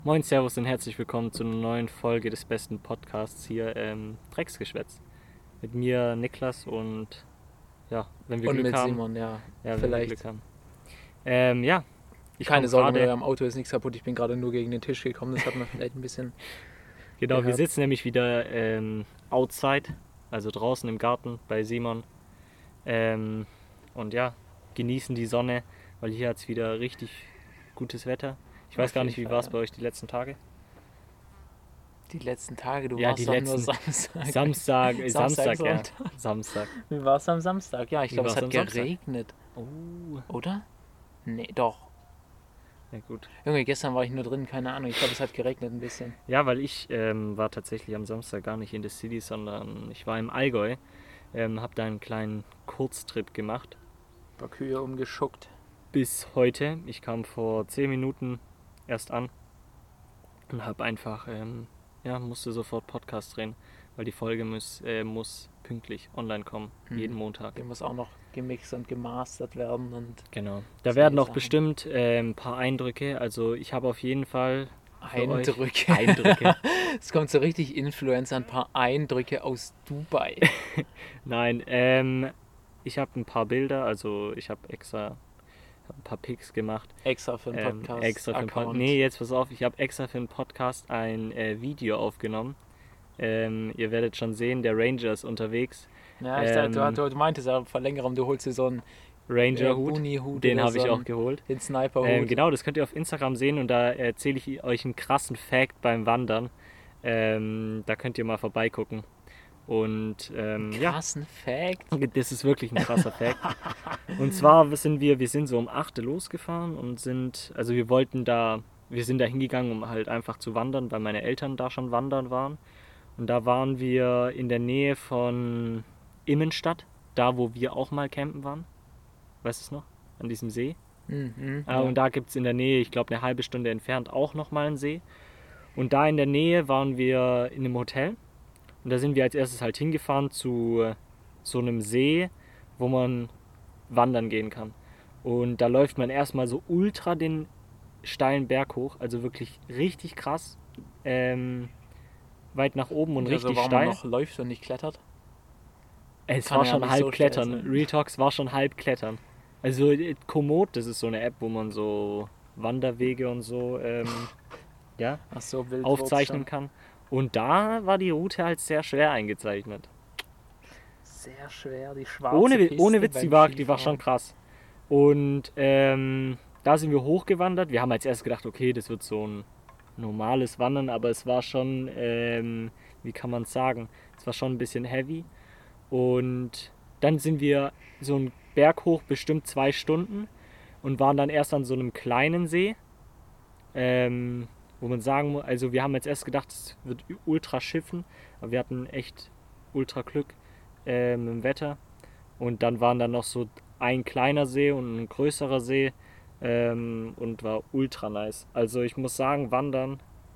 Moin, Servus und herzlich willkommen zu einer neuen Folge des besten Podcasts hier, Drecksgeschwätz. Mit mir, Niklas und ja, wenn wir Und Glück mit haben. Simon, ja, Ja, wenn wir vielleicht. Glück haben. Ja, ich komme Keine Sorge, mit gerade. eurem Auto ist nichts kaputt. Ich bin gerade nur gegen den Tisch gekommen. Das hat man vielleicht ein bisschen Genau, wir gehört. sitzen nämlich wieder outside, also draußen im Garten bei Simon. Und ja, genießen die Sonne, weil hier hat es wieder richtig gutes Wetter. Ich weiß Auf gar jeden nicht, wie Fall, war es ja. bei euch die letzten Tage? Die letzten Tage, du Ja, warst die doch letzten nur Samstag. Samstag, ja, Sonntag. Samstag. Wie war es am Samstag? Ja, ich Wie glaube, es war's hat am Samstag? geregnet. Oh, Oder? Nee, doch. na gut. Junge, gestern war ich nur drin, keine Ahnung. Ich glaube, es hat geregnet ein bisschen. Ja, weil ich war tatsächlich am Samstag gar nicht in der City, sondern ich war im Allgäu, habe da einen kleinen Kurztrip gemacht. Ein paar Kühe umgeschuckt. Bis heute. Ich kam vor 10 Minuten erst an und habe einfach, musste sofort Podcast drehen, weil die Folge muss pünktlich online kommen, jeden Montag. Der muss auch noch gemixt und gemastert werden. Und Genau. Da solche werden auch Sachen. bestimmt ein paar Eindrücke. Also ich habe auf jeden Fall für euch Eindrücke. Eindrücke. Es kommt so richtig Influencer, ein paar Eindrücke aus Dubai. Nein, ich habe ein paar Bilder, also ich habe extra ein paar Pics gemacht. Extra für den Podcast. Extra für den Podcast. Nee, jetzt pass auf, ich habe extra für den Podcast ein Video aufgenommen. Ihr werdet schon sehen, der Ranger ist unterwegs. Ja, ich dachte, du meintest ja vor längerem, du holst dir so einen Ranger-Hut, Buni-Hut den oder habe ich so auch einen- geholt. den Sniper-Hut. Genau, das könnt ihr auf Instagram sehen und da erzähle ich euch einen krassen Fact beim Wandern. Da könnt ihr mal vorbeigucken. Und ja, Krassen Fact. das ist wirklich ein krasser Fact. Und zwar sind wir sind so um 8 Uhr losgefahren und wir sind da hingegangen, um halt einfach zu wandern, weil meine Eltern da schon wandern waren. Und da waren wir in der Nähe von Immenstadt, da wo wir auch mal campen waren. Weißt du es noch? An diesem See. Ja. Und da gibt es in der Nähe, ich glaube eine halbe Stunde entfernt, auch nochmal einen See. Und da in der Nähe waren wir in einem Hotel. Und da sind wir als erstes halt hingefahren zu so einem See, wo man wandern gehen kann. Und da läuft man erstmal so ultra den steilen Berg hoch, also wirklich richtig krass, weit nach oben und Also richtig warum steil. man noch läuft und nicht klettert. Es kann war ja schon nicht halb so steil Klettern. sein. Real Talks war schon halb Klettern. Also Komoot, das ist so eine App, wo man so Wanderwege und so ja, Ach so, wild aufzeichnen schon. kann. Und da war die Route halt sehr schwer eingezeichnet. Sehr schwer, die schwarze Ohne Piste Witz, beim die war Skifahren. schon krass. Und da sind wir hochgewandert. Wir haben als erstes gedacht, okay, das wird so ein normales Wandern, aber es war schon, wie kann man es sagen, es war schon ein bisschen heavy. Und dann sind wir so einen Berg hoch, bestimmt 2 Stunden und waren dann erst an so einem kleinen See, wo man sagen muss, also wir haben jetzt erst gedacht, es wird ultra schiffen, aber wir hatten echt ultra Glück im Wetter. Und dann waren da noch so ein kleiner See und ein größerer See und war ultra nice. Also ich muss sagen, Wandern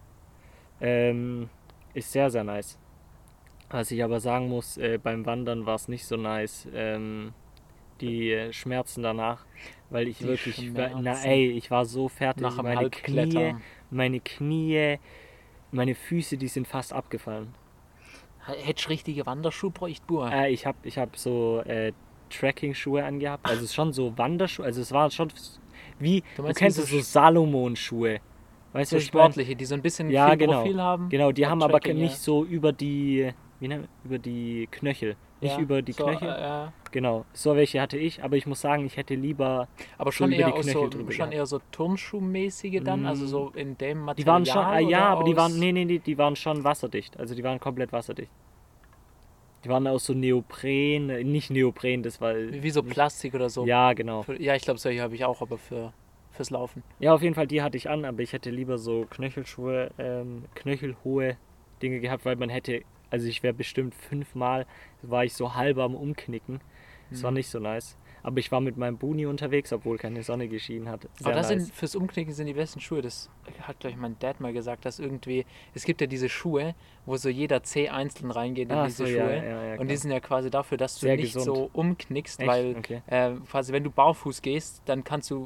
ist sehr, sehr nice. Was ich aber sagen muss, beim Wandern war es nicht so nice. Die Schmerzen danach, weil ich Die wirklich, Schmerzen. ich war so fertig. Nach dem Halbklettern. Meine Knie, meine Füße, die sind fast abgefallen. Hättest richtige Wanderschuhe bräuchte, Bur. Ich hab so Trekking-Schuhe angehabt, also schon so Wanderschuhe, also es war schon wie, du meinst kennst wie es so so Salomon-Schuhe. Weißt du, So was ich meine? sportliche, die so ein bisschen Ja, viel genau. Profil haben. Genau, die Bei haben aber Trekking, nicht so über die, über die Knöchel. Nicht ja. über die So, Knöchel. Genau, so welche hatte ich, aber ich muss sagen, ich hätte lieber aber so schon über eher die aus Knöchel so, drüber schon gehabt. eher so Turnschuhmäßige dann, also so in dem Material. Die waren schon, ja, oder aber die waren, aus- nee, die waren schon wasserdicht. Also die waren komplett wasserdicht. Die waren aus so Neopren, nicht Neopren, das war... wie so Plastik oder so. Ja, genau. Ja, ich glaube, solche habe ich auch, aber fürs Laufen. Ja, auf jeden Fall, die hatte ich an, aber ich hätte lieber so Knöchelschuhe, knöchelhohe Dinge gehabt, weil man hätte, also ich wäre bestimmt 5-mal, war ich so halb am Umknicken. Das war nicht so nice. Aber ich war mit meinem Buni unterwegs, obwohl keine Sonne geschienen hat. Sehr Aber das nice. fürs Umknicken sind die besten Schuhe. Das hat, glaube ich, mein Dad mal gesagt, dass irgendwie, es gibt ja diese Schuhe, wo so jeder Zeh einzeln reingeht in diese so, Schuhe. ja, Und die klar. sind ja quasi dafür, dass du Sehr nicht gesund. so umknickst, Echt? weil Okay. quasi wenn du barfuß gehst, dann kannst du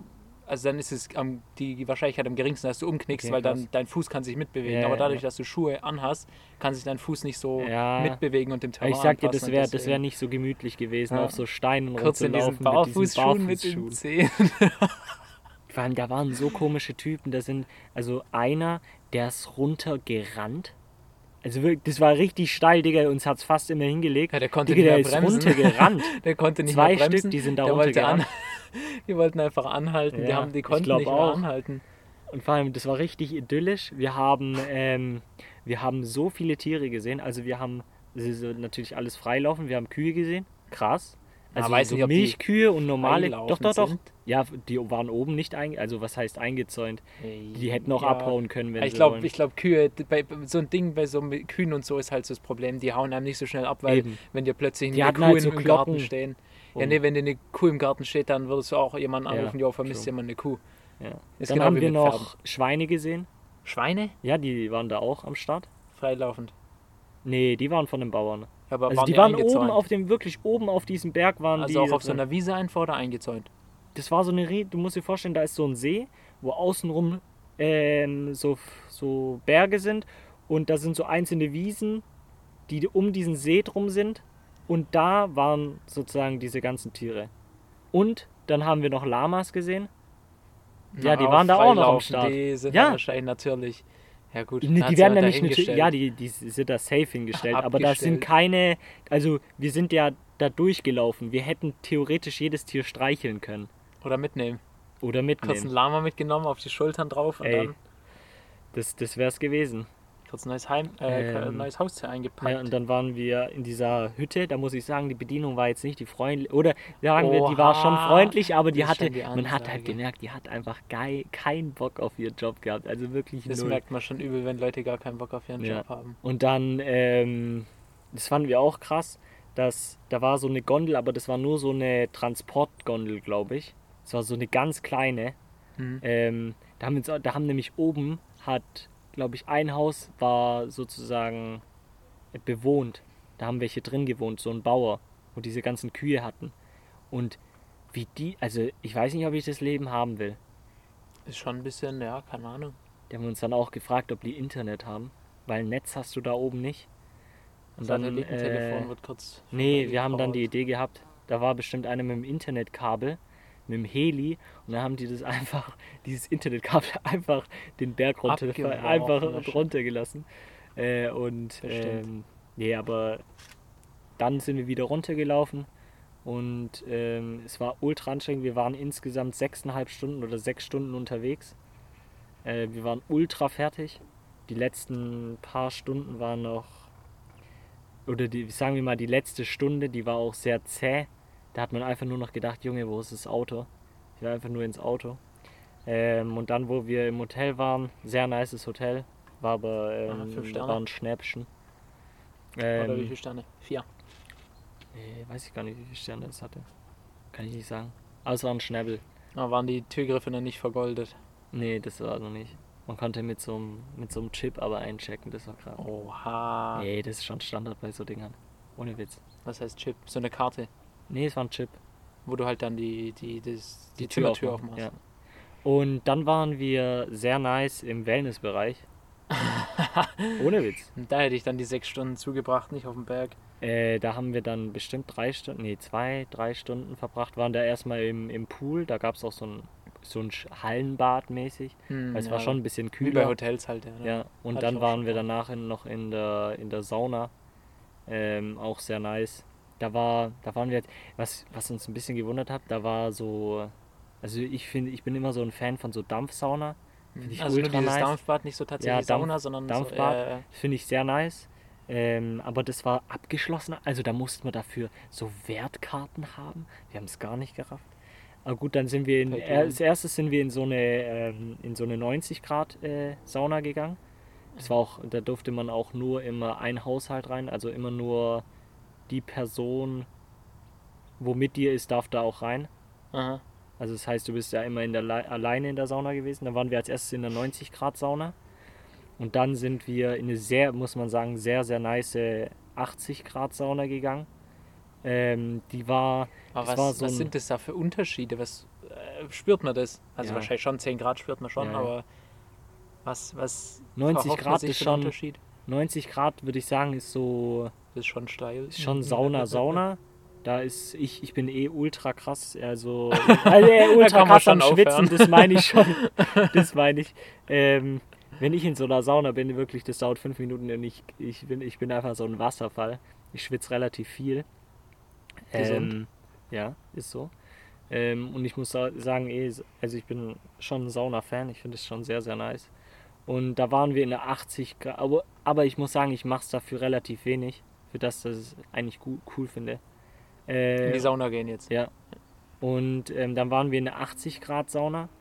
also dann ist es die Wahrscheinlichkeit am geringsten, dass du umknickst, Okay, weil dann krass. dein Fuß kann sich mitbewegen. Ja, Aber ja, dadurch, ja. dass du Schuhe anhast, kann sich dein Fuß nicht so Ja, mitbewegen und dem aber Terrain ich sag dir, anpassen. das und wär deswegen nicht so gemütlich gewesen, Ja. auf so Steinen kurz in diesen rumzulaufen mit diesen Barfußschuhen mit den Barfußschuhen. Zehen. Vor allem, da waren so komische Typen, also einer, der ist runtergerannt. Also wirklich, das war richtig steil, Digga, uns hat's fast immer hingelegt. Ja, der konnte Digga, nicht der mehr ist bremsen. runtergerannt. Der konnte nicht 2 mehr bremsen. Stück, die sind da Der wollte runtergerannt. die wollten einfach anhalten. Ja, Die ich konnten glaub nicht mehr auch. anhalten. Und vor allem, das war richtig idyllisch. Wir haben so viele Tiere gesehen. Also das ist natürlich alles freilaufen. Wir haben Kühe gesehen. Krass. Also weiß so nicht, ob die Milchkühe und normale. Doch, freilaufen doch, doch. sind. Ja, die waren oben nicht also was heißt eingezäunt? Die hätten auch Ja. abhauen können, wenn Ich sie glaube, wollen. Kühe, so ein Ding bei so Kühen und so ist halt so das Problem. Die hauen einem nicht so schnell ab, weil Eben. wenn dir plötzlich Die eine hatten Kuh halt so im Garten Glocken. stehen. Ja, Und- nee, wenn dir eine Kuh im Garten steht, dann würdest du auch jemanden Ja, anrufen, jo, vermisst true. jemand eine Kuh. Ja. Ist Dann genau haben wie wir mit noch Schweine gesehen. Schweine? Ja, die waren da auch am Start. Freilaufend. Nee, die waren von den Bauern. Aber Also waren die waren eingezäunt? wirklich oben auf diesem Berg waren Also die. auch auf so drin. einer Wiese einfach oder eingezäunt? Das war so du musst dir vorstellen, da ist so ein See, wo außenrum so Berge sind und da sind so einzelne Wiesen, die um diesen See drum sind und da waren sozusagen diese ganzen Tiere. Und dann haben wir noch Lamas gesehen. Ja, die waren da auch noch am freilaufen, Start. Die sind Ja. da wahrscheinlich natürlich. Ja gut, Nee, hat's die werden ja da nicht dahingestellt. ja, die sind da safe hingestellt, aber da sind Abgestellt. keine, also wir sind ja da durchgelaufen. Wir hätten theoretisch jedes Tier streicheln können Oder mitnehmen. oder Kurz einen mitnehmen. Lama mitgenommen, auf die Schultern drauf und Ey. dann Das wär's gewesen. kurz ein neues, neues Haustier eingepackt. Ja, und dann waren wir in dieser Hütte, da muss ich sagen, die Bedienung war jetzt nicht die freundlich, oder sagen wir, die war schon Oha, freundlich, aber die das ist hatte, schon die man hat halt Ansage. gemerkt, die hat einfach keinen Bock auf ihren Job gehabt, also wirklich Das null. merkt man schon übel, wenn Leute gar keinen Bock auf ihren Ja. Job haben. Und dann, das fanden wir auch krass, da war so eine Gondel, aber das war nur so eine Transportgondel, glaube ich. Das war so eine ganz kleine. Mhm. Da haben nämlich oben glaube ich, ein Haus war sozusagen bewohnt. Da haben welche drin gewohnt, so ein Bauer, wo diese ganzen Kühe hatten. Und also ich weiß nicht, ob ich das Leben haben will. Ist schon ein bisschen, ja, keine Ahnung. Die haben uns dann auch gefragt, ob die Internet haben, weil Netz hast du da oben nicht. Und dann, Satellitentelefon wird kurz. nee, wir haben dann die vorbeigebracht. Idee gehabt, da war bestimmt einer mit dem Internetkabel, mit dem Heli, und dann haben die dieses Internetkabel einfach den Berg Abgeworfen, einfach wahrscheinlich. runtergelassen. Bestimmt. Nee, aber dann sind wir wieder runtergelaufen und es war ultra anstrengend. Wir waren insgesamt 6,5 Stunden oder 6 Stunden unterwegs. Wir waren ultra fertig. Die letzten paar Stunden waren noch, oder sagen wir mal, die letzte Stunde, die war auch sehr zäh. Da hat man einfach nur noch gedacht, Junge, wo ist das Auto? Ich will einfach nur ins Auto. Und dann, wo wir im Hotel waren, sehr nices Hotel, war aber 5 Sterne. war ein Schnäppchen. Oder wie viele Sterne? 4. Weiß ich gar nicht, wie viele Sterne es hatte. Kann ich nicht sagen. Aber es war ein Schnäppel. Aber waren die Türgriffe noch nicht vergoldet? Nee, das war noch nicht. Man konnte mit so einem Chip aber einchecken, das war krass. Oha. Nee, das ist schon Standard bei so Dingern. Ohne Witz. Was heißt Chip? So eine Karte, Nee, es war ein Chip. wo du halt dann die Tür Zimmertür aufmachst. Ja. Und dann waren wir sehr nice im Wellnessbereich. Ohne Witz. Und da hätte ich dann die 6 Stunden zugebracht, nicht auf dem Berg. Da haben wir dann bestimmt 2, 3 Stunden verbracht. Waren da erstmal im Pool. Da gab es auch so ein Hallenbad mäßig. Weil es war schon ein bisschen Wie bei kühler. Hotels halt, ja. Ja, und Hatte ich dann auch waren schon wir mal. danach noch in der Sauna. Auch sehr nice. Da waren wir, was uns ein bisschen gewundert hat, da war so, also ich bin immer so ein Fan von so Dampfsauna. Finde ich Also nur ultra dieses nice. Dampfbad, nicht so tatsächlich Ja, Sauna, sondern Dampfbad. Finde ich sehr nice. Aber das war abgeschlossen. Also da mussten wir dafür so Wertkarten haben. Wir haben es gar nicht gerafft. Aber gut, dann sind wir als erstes sind wir in so eine 90 Grad Sauna gegangen. Das war auch, da durfte man auch nur immer ein Haushalt rein, also immer nur die Person, wo mit dir ist, darf da auch rein. Aha. Also das heißt, du bist ja immer alleine in der Sauna gewesen. Dann waren wir als erstes in der 90 Grad Sauna. Und dann sind wir in eine sehr, muss man sagen, sehr, sehr nice 80 Grad Sauna gegangen. Die war, Aber das war so was ein, sind das da für Unterschiede? spürt man das. Also Ja. wahrscheinlich schon 10 Grad spürt man schon, Ja, ja. aber was 90 erhofft man Grad sich ist für den schon, Unterschied? 90 Grad würde ich sagen, ist Das ist schon steil. Sauna. Da ist, ich bin ultra krass, also Da ultra kann man krass am schon Schwitzen, aufhören. das meine ich schon. Das meine ich. Wenn ich in so einer Sauna bin, wirklich, das dauert 5 Minuten und ich bin einfach so ein Wasserfall. Ich schwitze relativ viel. Gesund. Ja, ist so. Und ich muss sagen, also ich bin schon ein Sauna-Fan, ich finde es schon sehr, sehr nice. Und da waren wir in der 80 Grad, aber ich muss sagen, ich mache es dafür relativ wenig, für das ich es eigentlich cool finde. In die Sauna gehen jetzt. Ja. Und dann waren wir in der 80 Grad Sauna.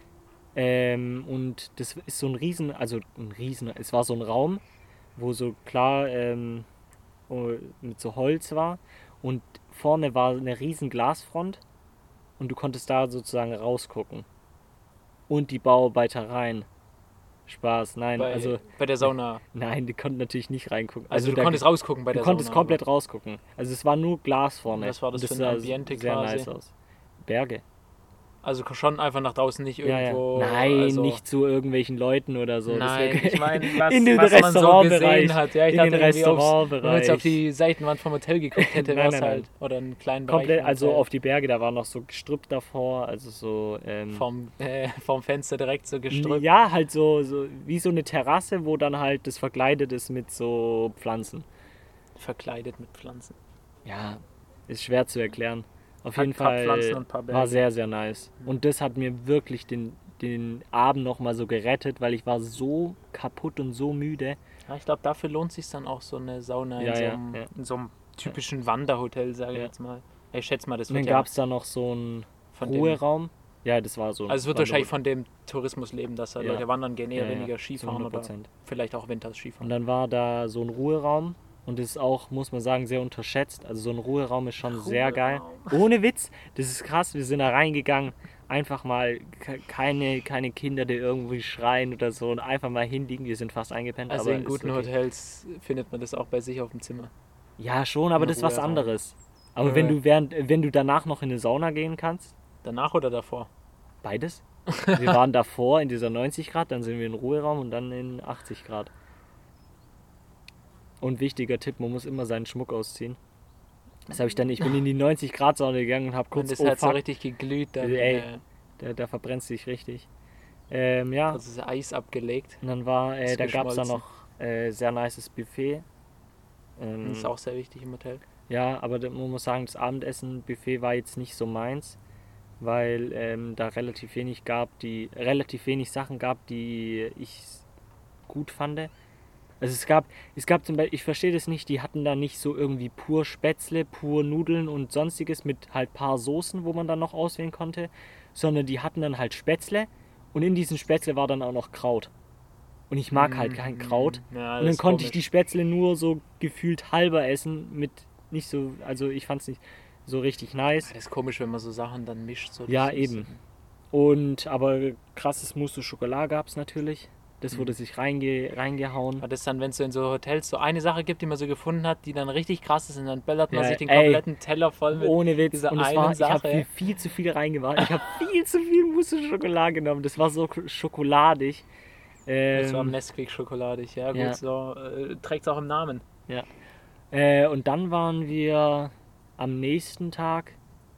Und das ist so es war so ein Raum, wo so klar mit so Holz war. Und vorne war eine riesen Glasfront und du konntest da sozusagen rausgucken. Und die Bauarbeitereien. Spaß, nein, Bei der Sauna. nein, die konnten natürlich nicht reingucken. Also du da- konntest rausgucken bei Du der konntest Sauna. komplett rausgucken. Also es war nur Glas vorne. Was war das Und für ein sah Ambiente sehr quasi? nice aus. Berge. Also schon einfach nach draußen, nicht Ja, irgendwo. ja. Nein, also, nicht zu irgendwelchen Leuten oder so. Das Nein, wär- ich meine, was, in den was man so Restaurantbereich. gesehen hat. Ja, ich In dachte den irgendwie, wenn man Restaurantbereich. jetzt auf die Seitenwand vom Hotel geguckt hätte, Nein, wäre es nein, halt. Oder einen kleinen Bereich. Komplett, vom also Hotel. auf die Berge, da war noch so Gestrüpp davor, also so. Vom Fenster direkt so gestrüppt. Ja, halt so wie so eine Terrasse, wo dann halt das verkleidet ist mit so Pflanzen. Verkleidet mit Pflanzen. Ja, ist schwer zu erklären. Auf Paar jeden Fall Pflanzen und ein paar Berge. war sehr, sehr nice. Und das hat mir wirklich den Abend nochmal so gerettet, weil ich war so kaputt und so müde. Ja, ich glaube, dafür lohnt sich dann auch so eine Sauna Ja, ja, in so einem typischen Wanderhotel, sage ich Ja. jetzt mal. Ich schätze mal, das Und dann wird ja gab es da noch so einen von dem. Ruheraum. Ja, das war so ein Also es wird Wanderhotel. wahrscheinlich von dem Tourismus leben, dass da Ja. Leute wandern gehen, eher Ja, ja, weniger zu Skifahren oder 100%. vielleicht auch Winters Und Skifahren. dann war da so ein Ruheraum und das ist auch, muss man sagen, sehr unterschätzt. Also so ein Ruheraum ist schon sehr geil. Ohne Witz, das ist krass, wir sind da reingegangen, einfach mal keine Kinder, die irgendwie schreien oder so und einfach mal hinliegen, wir sind fast eingepennt. Also aber in ist guten okay. Hotels findet man das auch bei sich auf dem Zimmer. Ja, schon, aber Ein das ist was Ruheraum. anderes. Aber Ja. wenn du danach noch in eine Sauna gehen kannst, Danach oder davor? beides. Wir waren davor in dieser 90 Grad, dann sind wir in den Ruheraum und dann in 80 Grad. Und wichtiger Tipp, man muss immer seinen Schmuck ausziehen. Das habe ich dann, ich bin in die 90 Grad Sauna gegangen und habe Und kurz, das hat so fuck, richtig geglüht, dann Ey. da verbrennst du dich richtig. Ja, also das Eis abgelegt. und dann war, ist da gab es da geschmolzen. noch sehr nices Buffet. Das ist auch sehr wichtig im Hotel. Ja, aber man muss sagen, das Abendessen-Buffet war jetzt nicht so meins, weil da relativ wenig Sachen gab, die ich gut fand. Also es gab zum Beispiel, ich verstehe das nicht, die hatten da nicht so irgendwie pur Spätzle, pur Nudeln und sonstiges mit halt paar Soßen, wo man dann noch auswählen konnte, sondern die hatten dann halt Spätzle und in diesen Spätzle war dann auch noch Kraut. Und ich mag halt kein Kraut. Ja, Und dann konnte ich die Spätzle nur so gefühlt halber essen mit nicht so, also ich fand es nicht so richtig nice. Das ist komisch, wenn man so Sachen dann mischt. So Ja, das eben. Und aber krasses Mousse de Chocolat gab es natürlich. Das wurde sich reingehauen. Aber das ist dann, wenn es so in so Hotels so eine Sache gibt, die man so gefunden hat, die dann richtig krass ist und dann bellert man Ja, sich den ey, kompletten Teller voll mit Ohne Witz. dieser Und es einen war, ich habe Sache. viel zu viel reingemacht. Ich habe viel zu viel Mousse de Chocolat genommen. Das war so schokoladig. Das war Nesquik schokoladig, ja gut, ja. so trägt es auch im Namen. Und dann waren wir am nächsten Tag,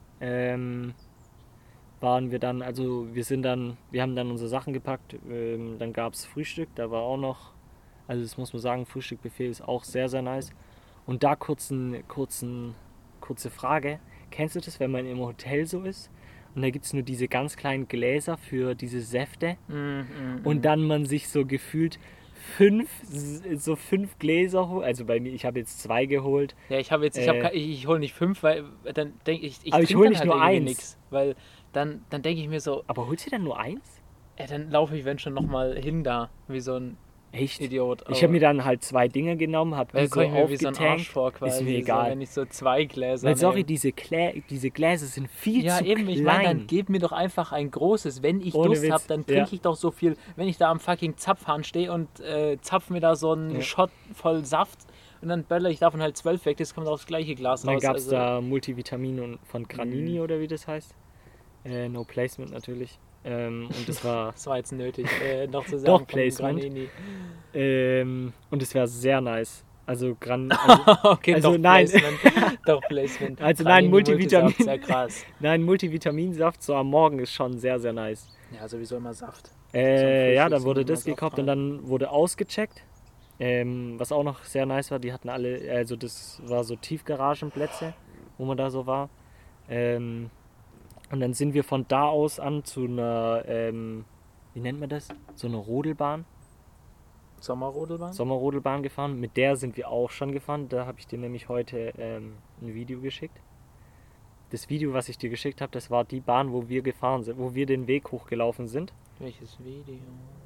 wir haben dann unsere Sachen gepackt, dann gab es Frühstück, da war auch noch, also das muss man sagen, Frühstückbuffet ist auch sehr, sehr nice. Und da kurze Frage, kennst du das, wenn man im Hotel so ist und da gibt es nur diese ganz kleinen Gläser für diese Säfte und dann man sich so gefühlt fünf Gläser holt, also bei mir, ich habe jetzt 2 geholt. Ja, ich hole nicht 5, weil dann denke ich, Aber ich trinke hol dann nicht halt nur irgendwie 1. nix, weil dann denke ich mir so, Aber holst du dann nur 1? dann laufe ich wenn schon nochmal hin da, wie so ein Echt? Idiot. Ich habe mir dann halt 2 Dinger genommen, habe die weil so komme ich mir wie so ein Arsch aufgetankt. vor quasi, Ist mir so, egal. wenn ich so 2 Gläser Weil sorry, nehme. diese Gläser sind viel Ja, zu eben, klein. ich meine, dann gib mir doch einfach ein großes. Wenn ich Ohne Durst Witz, habe, dann ja. trinke ich doch so viel. Wenn ich da am fucking Zapfhahn stehe und zapf mir da so einen Ja. Shot voll Saft und dann böller ich davon halt 12 weg, das kommt aufs gleiche Glas Dann raus. gab es Also, da Multivitamin von Granini oder wie das heißt. No Placement natürlich. Und es war Das war jetzt nötig, noch zu sagen. Doch, von Placement. Granini. Und es wäre sehr nice. Also Okay, also doch nein. Placement. Doch Placement. Also nein, Granini Multivitamin. Multisaft, sehr krass. Nein, Multivitaminsaft so am Morgen ist schon sehr, sehr nice. Ja, sowieso immer Saft. Ja, dann wurde immer das Saft gekauft rein. und dann wurde ausgecheckt. Was auch noch sehr nice war, die hatten alle, also das war so Tiefgaragenplätze, wo man da so war. Und dann sind wir von da aus an zu einer, wie nennt man das? So eine Rodelbahn, Sommerrodelbahn? Sommerrodelbahn gefahren. Mit der sind wir auch schon gefahren. Da habe ich dir nämlich heute ein Video geschickt. Das Video, was ich dir geschickt habe, das war die Bahn, wo wir gefahren sind, wo wir den Weg hochgelaufen sind. Welches Video?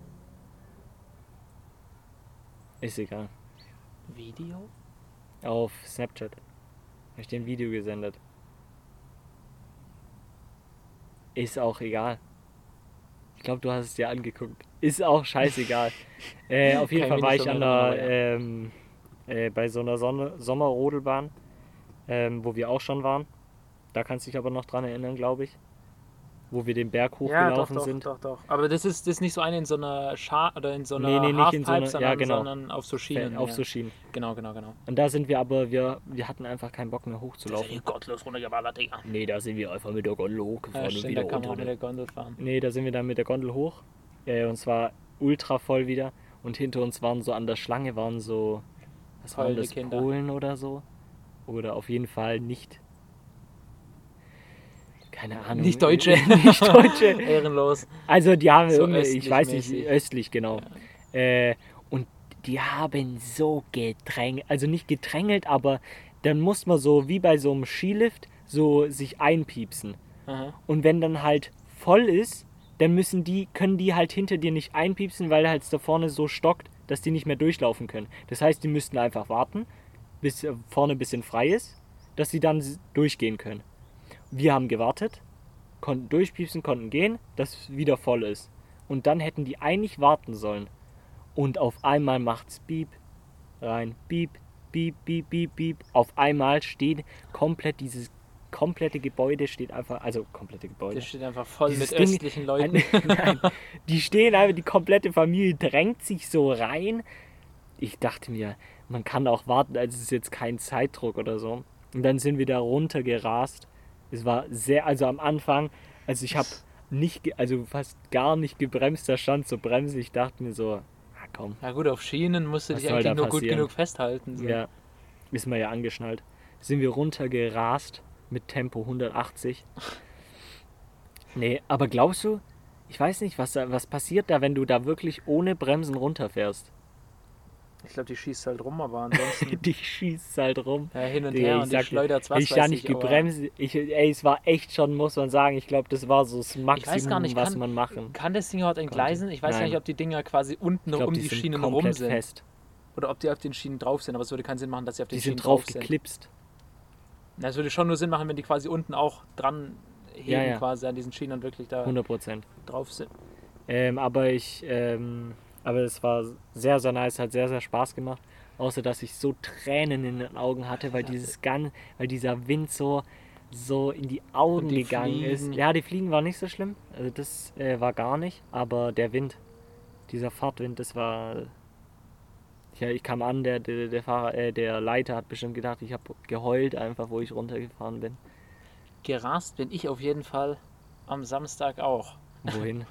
Ist egal. Video? Auf Snapchat. Habe ich dir ein Video gesendet. Ist auch egal. Ich glaube, du hast es dir angeguckt. Ist auch scheißegal. Auf jeden Kein Fall war ich Minischirm an erinnern, der, bei so einer Sommerrodelbahn, wo wir auch schon waren. Da kannst du dich aber noch dran erinnern, glaube ich. Wo wir den Berg Ja, doch, hochgelaufen doch, sind. doch. Aber das ist nicht so eine in so einer oder in so einer Nee, nicht in so einer- Halfpipe, ja, sondern, genau. sondern auf so Schienen. Auf ja. so Schienen. Genau. Und da sind wir aber, wir hatten einfach keinen Bock mehr hochzulaufen. gottlos runtergeballert, Digga. Nee, da sind wir einfach mit der Gondel hochgefahren und Stimmt, wieder da kann man auch runter. mit der Gondel fahren. Nee, da sind wir dann mit der Gondel hoch. Und zwar ultra voll wieder. Und hinter uns waren so an der Schlange waren so, was waren Heulende das, Kinder. Polen oder so? Oder auf jeden Fall nicht. Keine Ahnung. Nicht Deutsche. Nicht Deutsche. Ehrenlos. Also die haben So irgendwie, ich weiß nicht, östlich-mäßig. östlich, genau. Und die haben so gedrängelt, also nicht gedrängelt, aber dann muss man so wie bei so einem Skilift so sich einpiepsen. Aha. Und wenn dann halt voll ist, dann können die halt hinter dir nicht einpiepsen, weil halt da vorne so stockt, dass die nicht mehr durchlaufen können. Das heißt, die müssten einfach warten, bis vorne ein bisschen frei ist, dass sie dann durchgehen können. Wir haben gewartet, konnten durchpiepsen, konnten gehen, dass es wieder voll ist. Und dann hätten die eigentlich warten sollen. Und auf einmal macht's Piep rein, Piep, Piep, Piep, Piep, Piep. Auf einmal steht komplett dieses komplette Gebäude steht einfach, also komplette Gebäude. Das steht einfach voll Dieses mit Ding- östlichen Leuten. Nein, die stehen einfach, die komplette Familie drängt sich so rein. Ich dachte mir, man kann auch warten, also es ist jetzt kein Zeitdruck oder so. Und dann sind wir da runtergerast. Es war sehr, also am Anfang, also ich habe also fast gar nicht gebremst, da stand so Bremse. Ich dachte mir so, komm, Ja gut, auf Schienen musst du Was dich soll eigentlich da nur gut passieren? genug festhalten. So. ja, ist mir ja angeschnallt. Sind wir runtergerast mit Tempo 180. Nee, aber glaubst du, ich weiß nicht, was passiert da, wenn du da wirklich ohne Bremsen runterfährst? Ich glaube, die schießt halt rum, aber ansonsten Die schießt halt rum. ja, hin und Digga, her ich und die sag dir, schleudert was ich weiß ja nicht ich, aber gebremst. Es war echt schon, muss man sagen, ich glaube, das war so das weiß Maximum, gar nicht, was man machen. Kann das Ding überhaupt entgleisen? Ich weiß Nein. nicht, ob die Dinger quasi unten Ich glaube, um die die sind Schienen rum komplett sind. fest. Oder ob die auf den Schienen drauf sind, aber es würde keinen Sinn machen, dass sie auf den Die Schienen sind drauf sind. geklipst. Na, es würde schon nur Sinn machen, wenn die quasi unten auch dran heben, Ja. quasi an diesen Schienen und wirklich da 100%. drauf sind. Aber es war sehr, sehr nice, hat sehr, sehr Spaß gemacht. Außer, dass ich so Tränen in den Augen hatte, weil dieser Wind so in die Augen Und die gegangen ist. Fliegen. Ja, die Fliegen waren nicht so schlimm. Also das war gar nicht. Aber der Wind, dieser Fahrtwind, das war... Ja, ich kam an, der Fahrer, der Leiter hat bestimmt gedacht, ich habe geheult einfach, wo ich runtergefahren bin. Gerast bin ich auf jeden Fall am Samstag auch. Wohin?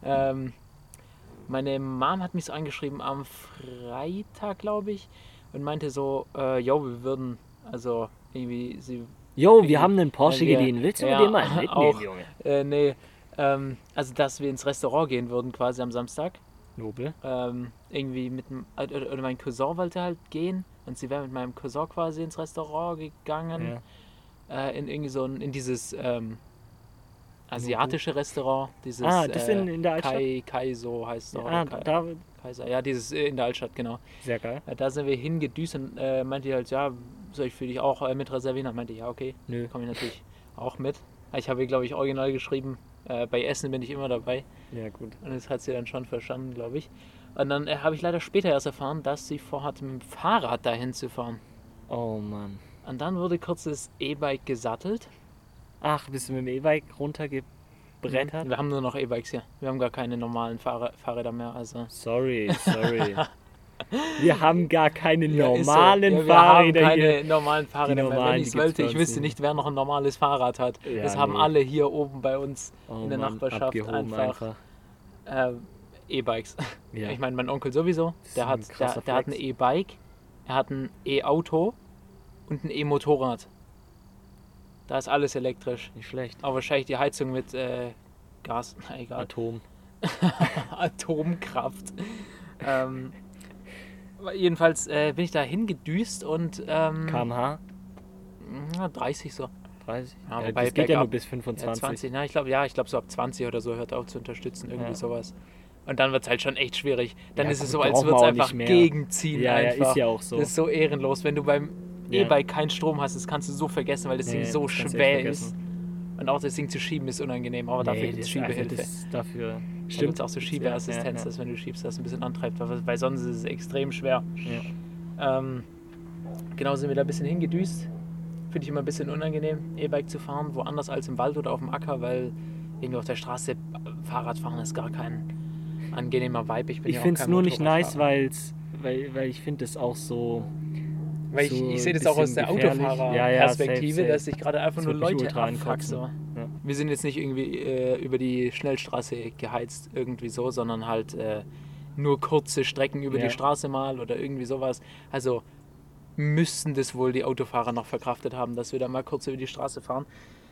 Meine Mom hat mich so angeschrieben am Freitag, glaube ich, und meinte so, wir würden, also irgendwie, Jo, wir haben einen Porsche wir- geliehen. Willst du ja, mit dem mal mitnehmen, auch. Junge? nee, also dass wir ins Restaurant gehen würden quasi am Samstag. Nobel. Irgendwie oder mein Cousin wollte halt gehen und sie wäre mit meinem Cousin quasi ins Restaurant gegangen. Ja. In irgendwie so in dieses asiatische Restaurant, dieses das in der Altstadt? Kai so heißt es doch. Ah, oder da, Kaiser, ja, dieses in der Altstadt, genau. sehr geil. Da sind wir hingedüst und meinte die halt, ja, soll ich für dich auch mit reservieren? Dann meinte ich, ja, okay, Nö. komme ich natürlich auch mit. Ich habe ihr, glaube ich, original geschrieben, bei Essen bin ich immer dabei. Ja, gut. Und das hat sie dann schon verstanden, glaube ich. Und dann habe ich leider später erst erfahren, dass sie vorhat, mit dem Fahrrad dahin zu fahren. Oh Mann. Und dann wurde kurz das E-Bike gesattelt. Ach, bist du mit dem E-Bike Brett hat. Wir haben nur noch E-Bikes hier. Wir haben gar keine normalen Fahrräder mehr. Also. Sorry. Wir haben gar keine Ja, ist so. normalen Ja, wir haben Fahrräder keine hier. normalen Fahrräder mehr. normalen, Wenn die ich es gibt's wollte, bei ich uns wüsste nicht, wer noch ein normales Fahrrad hat. Ja, das haben nee. alle hier oben bei uns Oh in der Mann, Nachbarschaft abgehoben einfach. E-Bikes. Ja. Ich meine, mein Onkel sowieso. Das ist Der ein hat, krasser der hat ein Flex. E-Bike, er hat ein E-Auto und ein E-Motorrad. Da ist alles elektrisch. Nicht schlecht. Aber wahrscheinlich die Heizung mit Gas. Na egal. Atom. Atomkraft. Jedenfalls bin ich da hingedüst und km/h? 30 so. 30? Ja, Ja, wobei das geht ja bergab- nur bis 25. 20, na, ich glaube so ab 20 oder so hört er auf zu unterstützen, irgendwie Ja. sowas. Und dann wird es halt schon echt schwierig. Dann Ja, ist es gut, so, als brauchen würde es wir auch einfach nicht mehr. gegenziehen Ja, einfach. ist ja auch so. Das ist so ehrenlos. Wenn du beim Ja. E-Bike keinen Strom hast, das kannst du so vergessen, weil das Ding Nee, so das kannst du schwer echt ist. vergessen. Und auch das Ding zu schieben ist unangenehm, aber dafür gibt es Schiebehilfe. Dafür. Da gibt Stimmt. es auch so Schiebeassistenz, Ja. dass wenn du schiebst, das ein bisschen antreibt, weil sonst ist es extrem schwer. Genau, sind wir da ein bisschen hingedüst. Finde ich immer ein bisschen unangenehm, E-Bike zu fahren, woanders als im Wald oder auf dem Acker, weil irgendwie auf der Straße Fahrradfahren ist gar kein angenehmer Vibe. Ich ja auch finde es kein nur nicht nice, Motorradfahrer. weil ich finde es auch so. Weil so ich sehe das ein auch aus der bisschen gefährlich. Autofahrerperspektive, safe. dass ich gerade einfach Das nur wird mich Leute ultra abfuck. ankotzen. So. Ja. Wir sind jetzt nicht irgendwie über die Schnellstraße geheizt, irgendwie so, sondern halt nur kurze Strecken über Ja. die Straße mal oder irgendwie sowas. Also müssten das wohl die Autofahrer noch verkraftet haben, dass wir da mal kurz über die Straße fahren.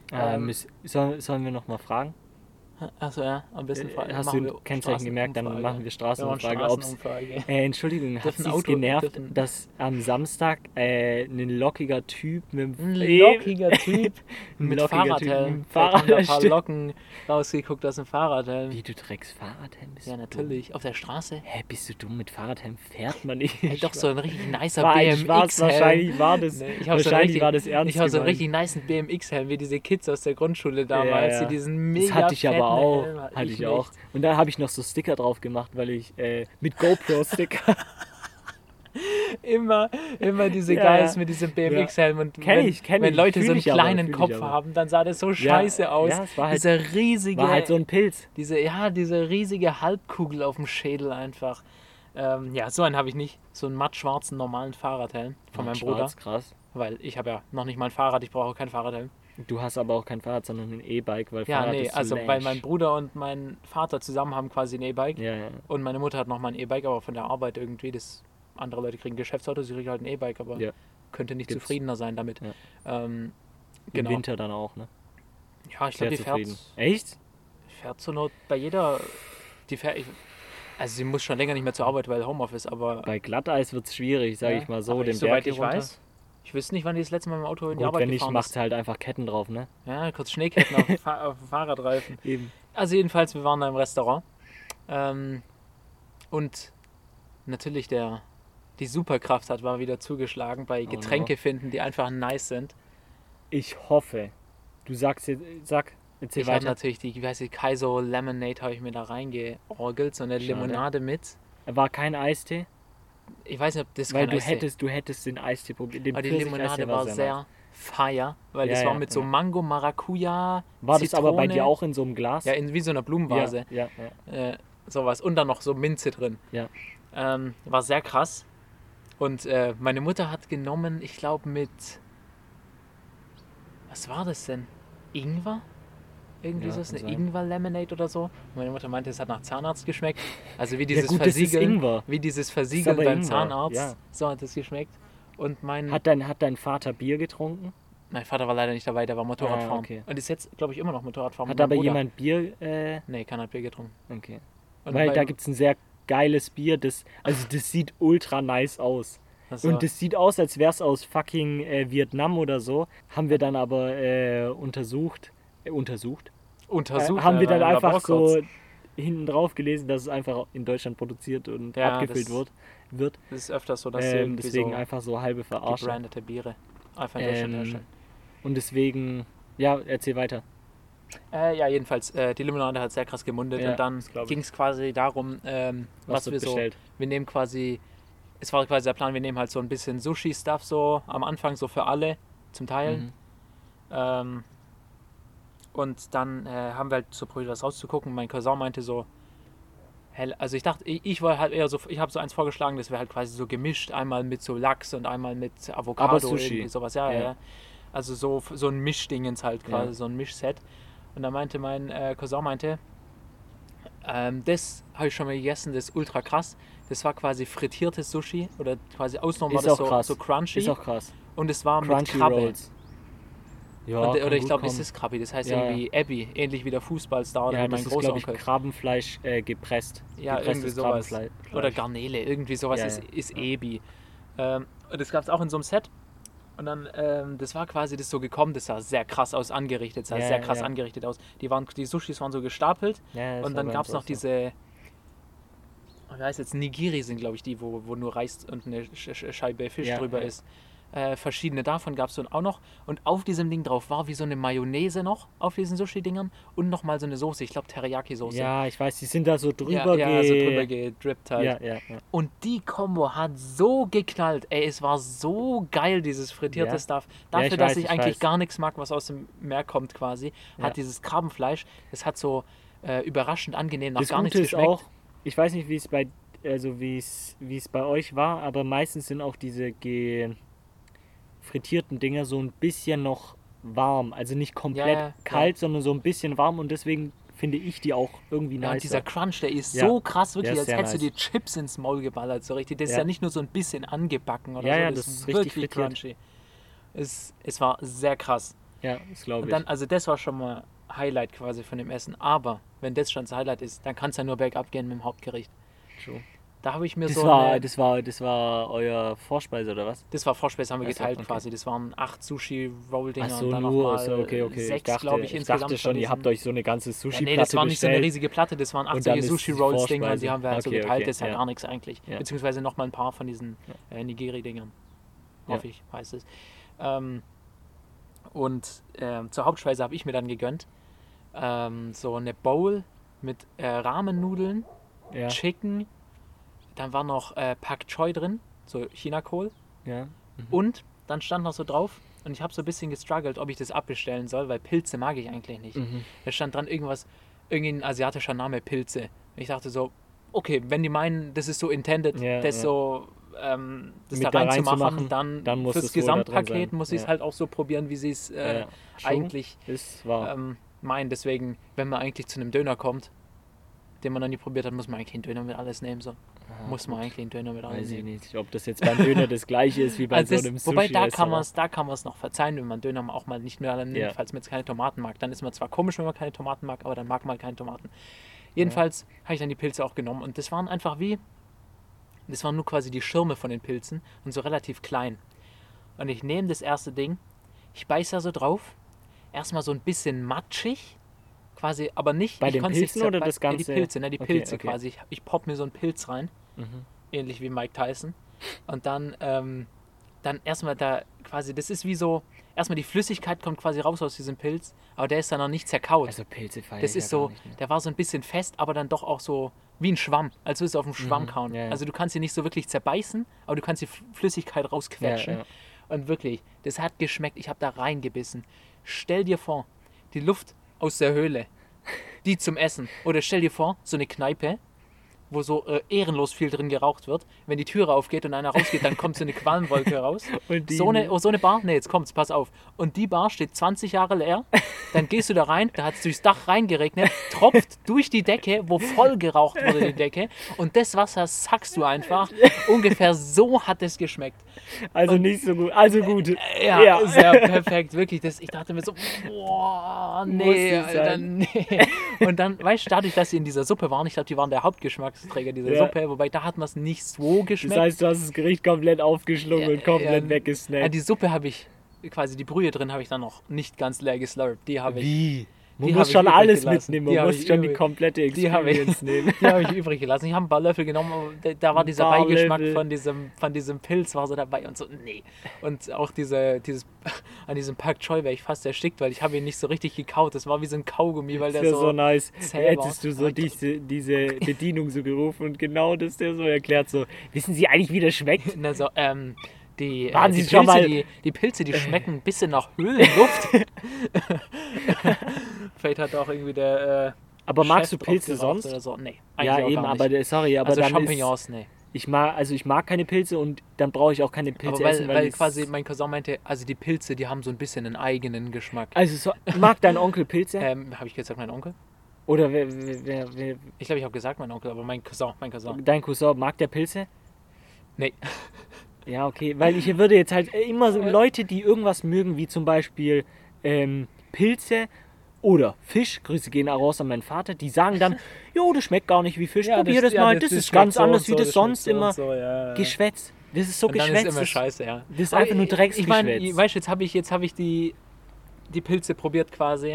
Sollen wir noch mal fragen? Achso, ja, am besten Hast machen du wir Kennzeichen gemerkt, dann Straßenumfrage. machen wir Wir Straßenumfrage. machen Ob's, Straßenumfrage. Entschuldigung, hat Dürfen es Auto- genervt, dürfen- dass am Samstag ein lockiger Typ mit Ein dem lockiger Typ Ein mit lockiger Typ Fahrradhelm. mit Vielleicht haben da ein paar Fahrradhelm. Locken rausgeguckt aus dem Fahrradhelm. Wie, du trägst Fahrradhelm? Bist Ja, du natürlich. Auf der Straße. dumm? Hä, bist du dumm? Mit Fahrradhelm fährt man nicht. Ey, doch so ein richtig nicer war ein Schwarz, BMX-Helm. wahrscheinlich war das, Nee, ich habe so, wahrscheinlich richtig, war das ernst ich hab so einen gemeint. richtig nicen BMX-Helm, wie diese Kids aus der Grundschule damals, Ja. die diesen mega Das hatte ich aber fetten auch. Helm Hatte ich nicht. auch. Und da habe ich noch so Sticker drauf gemacht, weil ich mit GoPro-Sticker. Immer diese Ja, Guys ja. mit diesem BMX-Helm. Und Kenn ich. wenn Leute Fühl so einen ich aber, kleinen fühl ich Kopf aber. haben, dann sah das so scheiße aus. Ja, es war halt, Dieser riesige, war halt so ein Pilz. diese riesige Halbkugel auf dem Schädel einfach. So einen habe ich nicht. So einen mattschwarzen, normalen Fahrradhelm von meinem Bruder. Schwarz, krass. Weil ich habe ja noch nicht mal ein Fahrrad, ich brauche auch kein Fahrradhelm. Du hast aber auch kein Fahrrad, sondern ein E-Bike, weil Ja, Fahrrad nee, ist zu also lasch. weil mein Bruder und mein Vater zusammen haben quasi ein E-Bike. Ja, ja. Und meine Mutter hat nochmal ein E-Bike, aber von der Arbeit irgendwie. Andere Leute kriegen Geschäftsautos, sie kriegen halt ein E-Bike, aber Ja. könnte nicht Gibt's. zufriedener sein damit. Ja. Genau. Im Winter dann auch, ne? Ja, ich glaube, Sehr die zufrieden. Echt? fährt zur Not bei jeder. Also sie muss schon länger nicht mehr zur Arbeit, weil Homeoffice, aber. Bei Glatteis wird es schwierig, sage ich mal so, aber den soweit Berg hier ich runter. weiß. Ich wüsste nicht, wann die das letzte Mal mit dem Auto in die Gut, Arbeit wenn nicht, gefahren macht ist. halt einfach Ketten drauf, ne? Ja, kurz Schneeketten auf dem Fahrradreifen. Eben. Also jedenfalls, wir waren da im Restaurant. Und natürlich die Superkraft hat mal wieder zugeschlagen bei Oh Getränke finden, die einfach nice sind. Ich hoffe, du sagst jetzt, erzähl Ich habe weiter. natürlich die, wie heißt die, Kaiser Lemonade habe ich mir da reingeorgelt, so eine Schade. Limonade mit. War kein Eistee? Ich weiß nicht, ob das Weil kein Eistee. du hättest den Eistee probiert. Den Aber die Pfirsich-Eistee Limonade war nice. sehr fire, weil Ja, das war ja, mit so ja. Mango, Maracuja, War das aber bei Zitrone. dir auch in so einem Glas? Ja, wie so einer Blumenvase. Ja. Sowas. Und dann noch so Minze drin. Ja. War sehr krass. Und meine Mutter hat genommen, ich glaube mit, was war das denn? Ingwer? Irgendwie Ja, so, eine kann sein. Ingwer-Lemonade oder so. Und meine Mutter meinte, es hat nach Zahnarzt geschmeckt. Also wie Ja dieses gut, das ist Versiegeln, Ingwer. wie dieses Versiegeln aber beim Ingwer, Zahnarzt. ja. So hat es geschmeckt. Und mein Hat dein Vater Bier getrunken? Vater war leider nicht dabei, der war Motorradfahren. okay. Und ist jetzt, glaube ich, immer noch Motorradfahren. Hat mit aber meinem Bruder. jemand Bier? Nee, keiner hat Bier getrunken. Okay. Und Weil da beim- gibt es ein sehr geiles Bier, das sieht ultra nice aus. also, Und das sieht aus, als wäre es aus fucking Vietnam oder so. Haben wir dann aber untersucht. Haben wir dann im einfach Labor so kurz. hinten drauf gelesen, dass es einfach in Deutschland produziert und Ja, abgefüllt das- wird. Das ist öfters so, dass sie irgendwie Deswegen so einfach so halbe Verarschung. gebrandete Biere einfach in Deutschland Ähm, herstellen. Und deswegen, ja, erzähl weiter. Ja, jedenfalls, die Limonade hat sehr krass gemundet Ja, und dann das glaub ich. ging es quasi darum, was wir wird so, bestellt? wir nehmen quasi, es war quasi der Plan, wir nehmen halt so ein bisschen Sushi-Stuff so am Anfang so für alle zum Teilen. Mhm. Und dann haben wir halt so probiert, was rauszugucken. Mein Cousin meinte so, also ich dachte, ich war halt eher so, ich habe so eins vorgeschlagen, das wäre halt quasi so gemischt, einmal mit so Lachs und einmal mit Avocado, Aber Sushi. irgendwie sowas, ja. Also so ein Mischdingens halt quasi, Ja. so ein Mischset. Und dann meinte mein Cousin, das habe ich schon mal gegessen, das ist ultra krass. Das war quasi frittiertes Sushi oder quasi außenrum war Ist das auch krass. so crunchy. Ist auch krass. Und es war mit Crunchy Krabbe. Rolls. Ja, Oder kann ich gut glaube, es kommen. ist Krabbi, das heißt Ja, irgendwie Abby, ähnlich wie der Fußballstar oder Ja, wie mein das ist, glaube ich, Großonkel. Krabbenfleisch gepresst. Ja, irgendwie Gepresstes sowas. Krabbenfleisch. Oder Garnele, irgendwie sowas Ja, ist ja. Ebi. Und das gab es auch in so einem Set. Und dann, das war quasi das so gekommen, das sah sehr krass aus angerichtet, sah Ja, sehr krass ja. angerichtet aus. Die Sushis waren so gestapelt Ja, das und war dann bei gab es uns noch auch so. diese, ich weiß jetzt, Nigiri sind glaube ich die, wo nur Reis und eine Scheibe Fisch Ja, drüber ja. ist. Verschiedene davon gab es dann auch noch. Und auf diesem Ding drauf war wie so eine Mayonnaise noch, auf diesen Sushi-Dingern. Und nochmal so eine Soße, ich glaube Teriyaki-Soße. Ja, ich weiß, die sind da so ja, drüber so drüber gedrippt halt. Ja. Und die Kombo hat so geknallt. Ey, es war so geil, dieses frittierte Ja. Stuff. Ja, Dafür, ich dass weiß, ich ich eigentlich weiß. gar nichts mag, was aus dem Meer kommt quasi, Ja. hat dieses Krabbenfleisch, es hat so überraschend angenehm nach Das gar nichts Gute ist geschmeckt. auch, ich weiß nicht, wie es bei euch war, aber meistens sind auch diese frittierten Dinger so ein bisschen noch warm. Also nicht komplett Ja, kalt, sondern so ein bisschen warm und deswegen finde ich die auch irgendwie Ja, und nice. dieser Crunch, der ist Ja. so krass, wirklich, Der ist als sehr hättest du nice. dir Chips ins Maul geballert, so richtig. Das ist Ja. ja nicht nur so ein bisschen angebacken oder Ja, so, ja, das das ist ist richtig wirklich frittiert. crunchy. Es war sehr krass. Ja, das glaube Und ich. dann, also das war schon mal Highlight quasi von dem Essen. Aber wenn das schon das Highlight ist, dann kann es ja nur bergab gehen mit dem Hauptgericht. True. Da habe ich mir Das so war, eine, das war, das war euer Vorspeise oder was? das war Vorspeise, haben wir Ach so, geteilt okay. quasi. Das waren 8 Sushi-Roll-Dinger Ach so, und dann nur, nochmal also, okay. 6, glaube ich, Ich insgesamt. dachte schon, von ihr habt diesen- euch so eine ganze Ja, Sushi-Platte nee, das war nicht so eine bestellt. riesige Platte, das waren 8 Und dann solche ist Sushi-Rolls-Dinger und die Vorspeise. haben wir halt so Okay, geteilt. okay, Das ist ja ja. gar nichts eigentlich. Ja. Beziehungsweise nochmal ein paar von diesen Nigiri-Dingern. Ja. Hoffe ich, heißt es. Zur Hauptspeise habe ich mir dann gegönnt so eine Bowl mit Ramen-Nudeln, Ja, Chicken, dann war noch Pak Choi drin, so Chinakohl. ja. Und dann stand noch so drauf, und ich habe so ein bisschen gestruggelt, ob ich das abbestellen soll, weil Pilze mag ich eigentlich nicht. Mhm. Da stand dran irgendein asiatischer Name, Pilze. Ich dachte so, okay, wenn die meinen, das ist so intended, Ja, das ja. so das Mit da da reinzumachen, reinzumachen, dann muss fürs es wohl da drin Gesamtpaket sein. muss ich es Ja. halt auch so probieren, wie sie es Ja. True. eigentlich Ist wahr. meinen. Deswegen, wenn man eigentlich zu einem Döner kommt, den man noch nie probiert hat, muss man eigentlich einen Döner mit alles nehmen. So. Muss man eigentlich einen Döner mit alles Weiß ich nehmen. nicht, ob das jetzt beim Döner das gleiche ist wie bei Also so einem Sushi. wobei, da kann man es noch verzeihen, wenn man Döner auch mal nicht mehr nimmt, Ja. falls man jetzt keine Tomaten mag. Dann ist man zwar komisch, wenn man keine Tomaten mag, aber dann mag man keine Tomaten. Jedenfalls habe ich dann die Pilze auch genommen und das waren einfach das waren nur quasi die Schirme von den Pilzen und so relativ klein. Und ich nehme das erste Ding, ich beiße da so drauf, erstmal so ein bisschen matschig, quasi, aber nicht... Bei ich den konnte es nicht Pilzen oder zerbeißen. das Ganze? Die Pilze, die Okay, Pilze okay. quasi. Ich popp mir so einen Pilz rein, Mhm. ähnlich wie Mike Tyson. Und dann erstmal da quasi, das ist wie so, erstmal die Flüssigkeit kommt quasi raus aus diesem Pilz, aber der ist dann noch nicht zerkaut. Also Pilze feiere Das ich ist ja gar so, nicht mehr. der war so ein bisschen fest, aber dann doch auch so wie ein Schwamm, als würdest du auf einen Schwamm kauen. ja, ja. Also du kannst sie nicht so wirklich zerbeißen, aber du kannst die Flüssigkeit rausquetschen. Ja, ja. Und wirklich, das hat geschmeckt, ich habe da reingebissen. Stell dir vor, die Luft aus der Höhle, die zum Essen. Oder stell dir vor, so eine Kneipe, wo so ehrenlos viel drin geraucht wird. Wenn die Türe aufgeht und einer rausgeht, dann kommt so eine Qualmwolke raus. Und die- so eine Bar? Nee, jetzt kommt's, pass auf. Und die Bar steht 20 Jahre leer. Dann gehst du da rein, da hat es durchs Dach reingeregnet, tropft durch die Decke, wo voll geraucht wurde die Decke. Und das Wasser sackst du einfach. Ungefähr so hat es geschmeckt. Also nicht so gut. Also gut. Ja, sehr perfekt, wirklich. Ich dachte mir so, boah, nee, Muss es Alter, sein. nee. Und dann, weißt du, dadurch, dass sie in dieser Suppe waren, ich glaube, die waren der Hauptgeschmacksträger dieser Ja. Suppe, wobei da hat man es nicht so Das geschmeckt. heißt, du hast das Gericht komplett aufgeschlungen und komplett Ja, weggesnackt. die Suppe habe ich, quasi die Brühe drin, habe ich dann noch nicht ganz leer geslurpt. Die habe ich, Wie? Man die muss hab ich schon übrig alles gelassen. mitnehmen. Die Man hab muss ich schon die übrig- komplette die habe ich, Experience nehmen. die habe ich übrig gelassen. Ich habe ein paar Löffel genommen, aber da war dieser Ein paar Beigeschmack Löffel. von diesem Pilz war so dabei und so, nee. Und auch an diesem Pak Choi wäre ich fast erstickt, weil ich habe ihn nicht so richtig gekaut. Das war wie so ein Kaugummi, weil Das der wäre so nice. zäh war. Hättest du so diese Bedienung so gerufen und genau das der so erklärt. So, wissen Sie eigentlich, wie das schmeckt? Also, Waren die Sie schon mal- Die Pilze, die schmecken ein bisschen nach Höhlenluft. Vielleicht hat auch irgendwie der Aber magst du Chef Pilze aufgeraucht sonst? Oder so. Nee, Ja, eigentlich auch eben, gar aber nicht. sorry, aber Also dann Champignons, nee. ich mag keine Pilze und dann brauche ich auch keine Pilze Aber essen, weil es- quasi mein Cousin meinte, also die Pilze, die haben so ein bisschen einen eigenen Geschmack. Also mag dein Onkel Pilze? Habe ich gesagt, mein Onkel? Oder wer Ich glaube, ich habe gesagt, mein Onkel, aber mein Cousin. dein Cousin, mag der Pilze? Nee. Ja, okay, weil ich würde jetzt halt immer so Leute, die irgendwas mögen, wie zum Beispiel Pilze oder Fisch, Grüße gehen raus an meinen Vater, die sagen dann, jo, das schmeckt gar nicht wie Fisch, probier das mal, das ist schmeckt ganz so anders, und wie so, das schmeckt sonst so und immer so, ja. geschwätzt. Das ist so Und dann geschwätzt. ist immer scheiße, ja. Das ist Aber einfach nur Ich meine, Drecksgeschwätz. weißt du, jetzt hab ich die Pilze probiert quasi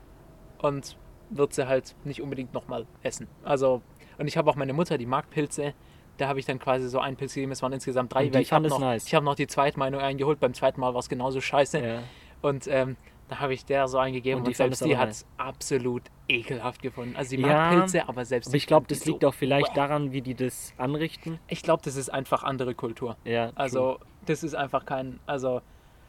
und wird sie halt nicht unbedingt nochmal essen. Also, und ich habe auch meine Mutter, die mag Pilze. Da habe ich dann quasi so einen Pilz gegeben, es waren insgesamt 3, Und die weil ich habe fand es noch, nice. ich hab noch die Zweitmeinung eingeholt. Beim zweiten Mal war es genauso scheiße. Ja. Und da habe ich der so eingegeben Und und, die fand selbst es die aber hat es absolut ekelhaft gefunden. Also sie mag Ja, Pilze, aber selbst Aber ich die glaube, fand die das liegt so, auch vielleicht uah. daran, wie die das anrichten. Ich glaube, das ist einfach andere Kultur. Ja, Also das ist einfach kein, also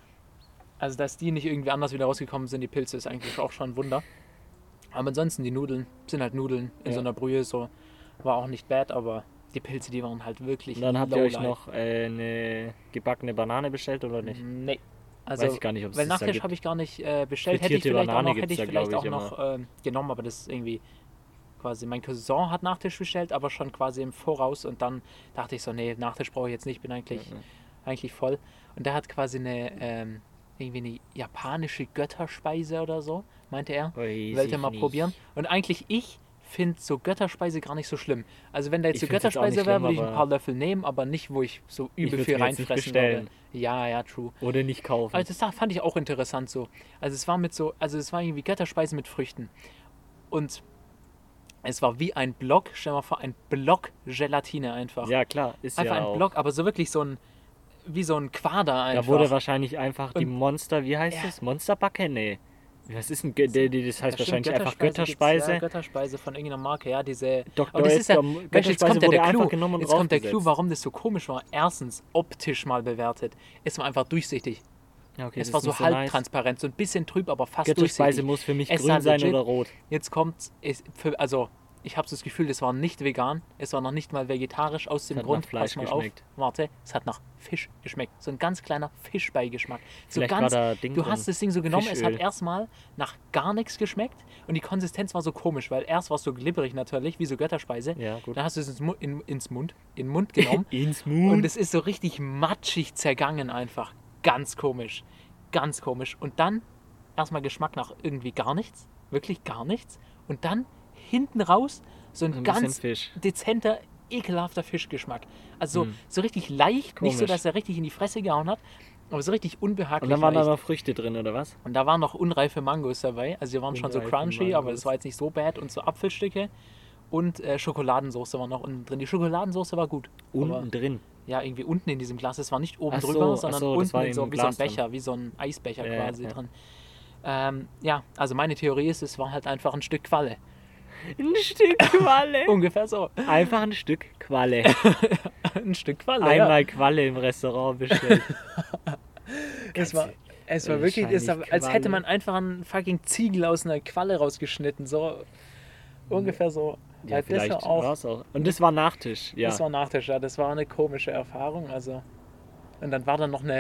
dass die nicht irgendwie anders wieder rausgekommen sind, die Pilze, ist eigentlich auch schon ein Wunder. Aber ansonsten, die Nudeln sind halt Nudeln in Ja. so einer Brühe, so war auch nicht bad, aber die Pilze, die waren halt wirklich Und dann habt ihr euch lowlife. noch eine gebackene Banane bestellt oder nicht? Nee. Also, Weiß ich gar nicht, ob es weil das da Nachtisch gibt. habe ich gar nicht bestellt. Hätte ich Frittierte vielleicht auch Banane noch, gibt's da, glaub ich, genommen, aber das ist irgendwie quasi, mein Cousin hat Nachtisch bestellt, aber schon quasi im Voraus und dann dachte ich so, nee, Nachtisch brauche ich jetzt nicht, bin eigentlich voll. Und der hat quasi irgendwie eine japanische Götterspeise oder so, meinte er. Weiß Wollte ich mal nicht. probieren. Und eigentlich ich finde so Götterspeise gar nicht so schlimm. Also wenn da jetzt Ich so find's jetzt auch Götterspeise nicht wäre, schlimm, würde ich ein aber- paar Löffel nehmen, aber nicht, wo ich so übel würd's viel mir jetzt nicht reinfressen bestellen. würde. Ja, true. Oder nicht kaufen. Also das fand ich auch interessant so. Also es war irgendwie Götterspeise mit Früchten. Und es war wie ein Block, stell dir mal vor, ein Block Gelatine einfach. Ja, klar, ist Einfach ja ein auch. Block, aber so wirklich wie so ein Quader einfach. Da wurde wahrscheinlich einfach die Und- Monster, wie heißt Ja. das? Monsterbacke? Nee. Was ist denn, das heißt Ja, stimmt, wahrscheinlich einfach gibt's, Götterspeise. Ja, Götterspeise von irgendeiner Marke, ja, diese... Dr. Aber das ist ja, Oetker, weißt du, jetzt Götterspeise kommt ja wurde der Clou, einfach genommen und jetzt kommt der Clou, draufgesetzt. warum das so komisch war. Erstens, optisch mal bewertet. Es war einfach durchsichtig. Ja, okay, Es das war ist so nicht halb nice. transparent, so ein bisschen trüb, aber fast Götterspeise durchsichtig. muss für mich Es grün sah sein legit- oder rot. Jetzt kommt, also ich habe das Gefühl, das war nicht vegan, es war noch nicht mal vegetarisch, aus dem hat Grund, nach Fleisch pass mal geschmeckt. auf, warte, es hat nach Fisch geschmeckt, so ein ganz kleiner Fischbeigeschmack. So Vielleicht ganz, war da Ding du drin. hast das Ding so genommen, es hat Fischöl. erstmal nach gar nichts geschmeckt und die Konsistenz war so komisch, weil erst war es so glibberig natürlich, wie so Götterspeise, Ja, gut. dann hast du es in den Mund genommen Ins und Mund. es ist so richtig matschig zergangen einfach, ganz komisch, ganz komisch. Und dann erstmal Geschmack nach irgendwie gar nichts, wirklich gar nichts. Und dann hinten raus so ein Ein bisschen ganz Fisch. dezenter, ekelhafter Fischgeschmack. Also Hm. so richtig leicht, nicht so, Komisch. dass er richtig in die Fresse gehauen hat, aber so richtig unbehaglich. Und dann waren da leicht. noch Früchte drin, oder was? Und da waren noch unreife Mangos dabei. Also die waren schon so Unreife crunchy, aber Mangos. es war jetzt nicht so bad. Und so Apfelstücke und Schokoladensauce war noch unten drin. Die Schokoladensauce war gut. Aber, Unten drin. ja, irgendwie unten in diesem Glas. Es war nicht oben Ach so, drüber, ach sondern so, das unten war in in so, einem wie so ein Glas drin. Becher, wie so ein Eisbecher Ja, quasi ja. drin. Ja, also meine Theorie ist, es war halt einfach ein Stück Qualle. Ein Stück Qualle. Ungefähr so. Einfach ein Stück Qualle. Ein Stück Qualle, Einmal Qualle im Restaurant bestellt. ja. Es war wirklich, wahrscheinlich als hätte Qualle. man einfach einen fucking Ziegel aus einer Qualle rausgeschnitten. So ungefähr so. Ja, das vielleicht war auch, war es auch. Und das war Nachtisch, ja. Das war Nachtisch, ja. Das war eine komische Erfahrung. Also. Und dann war da noch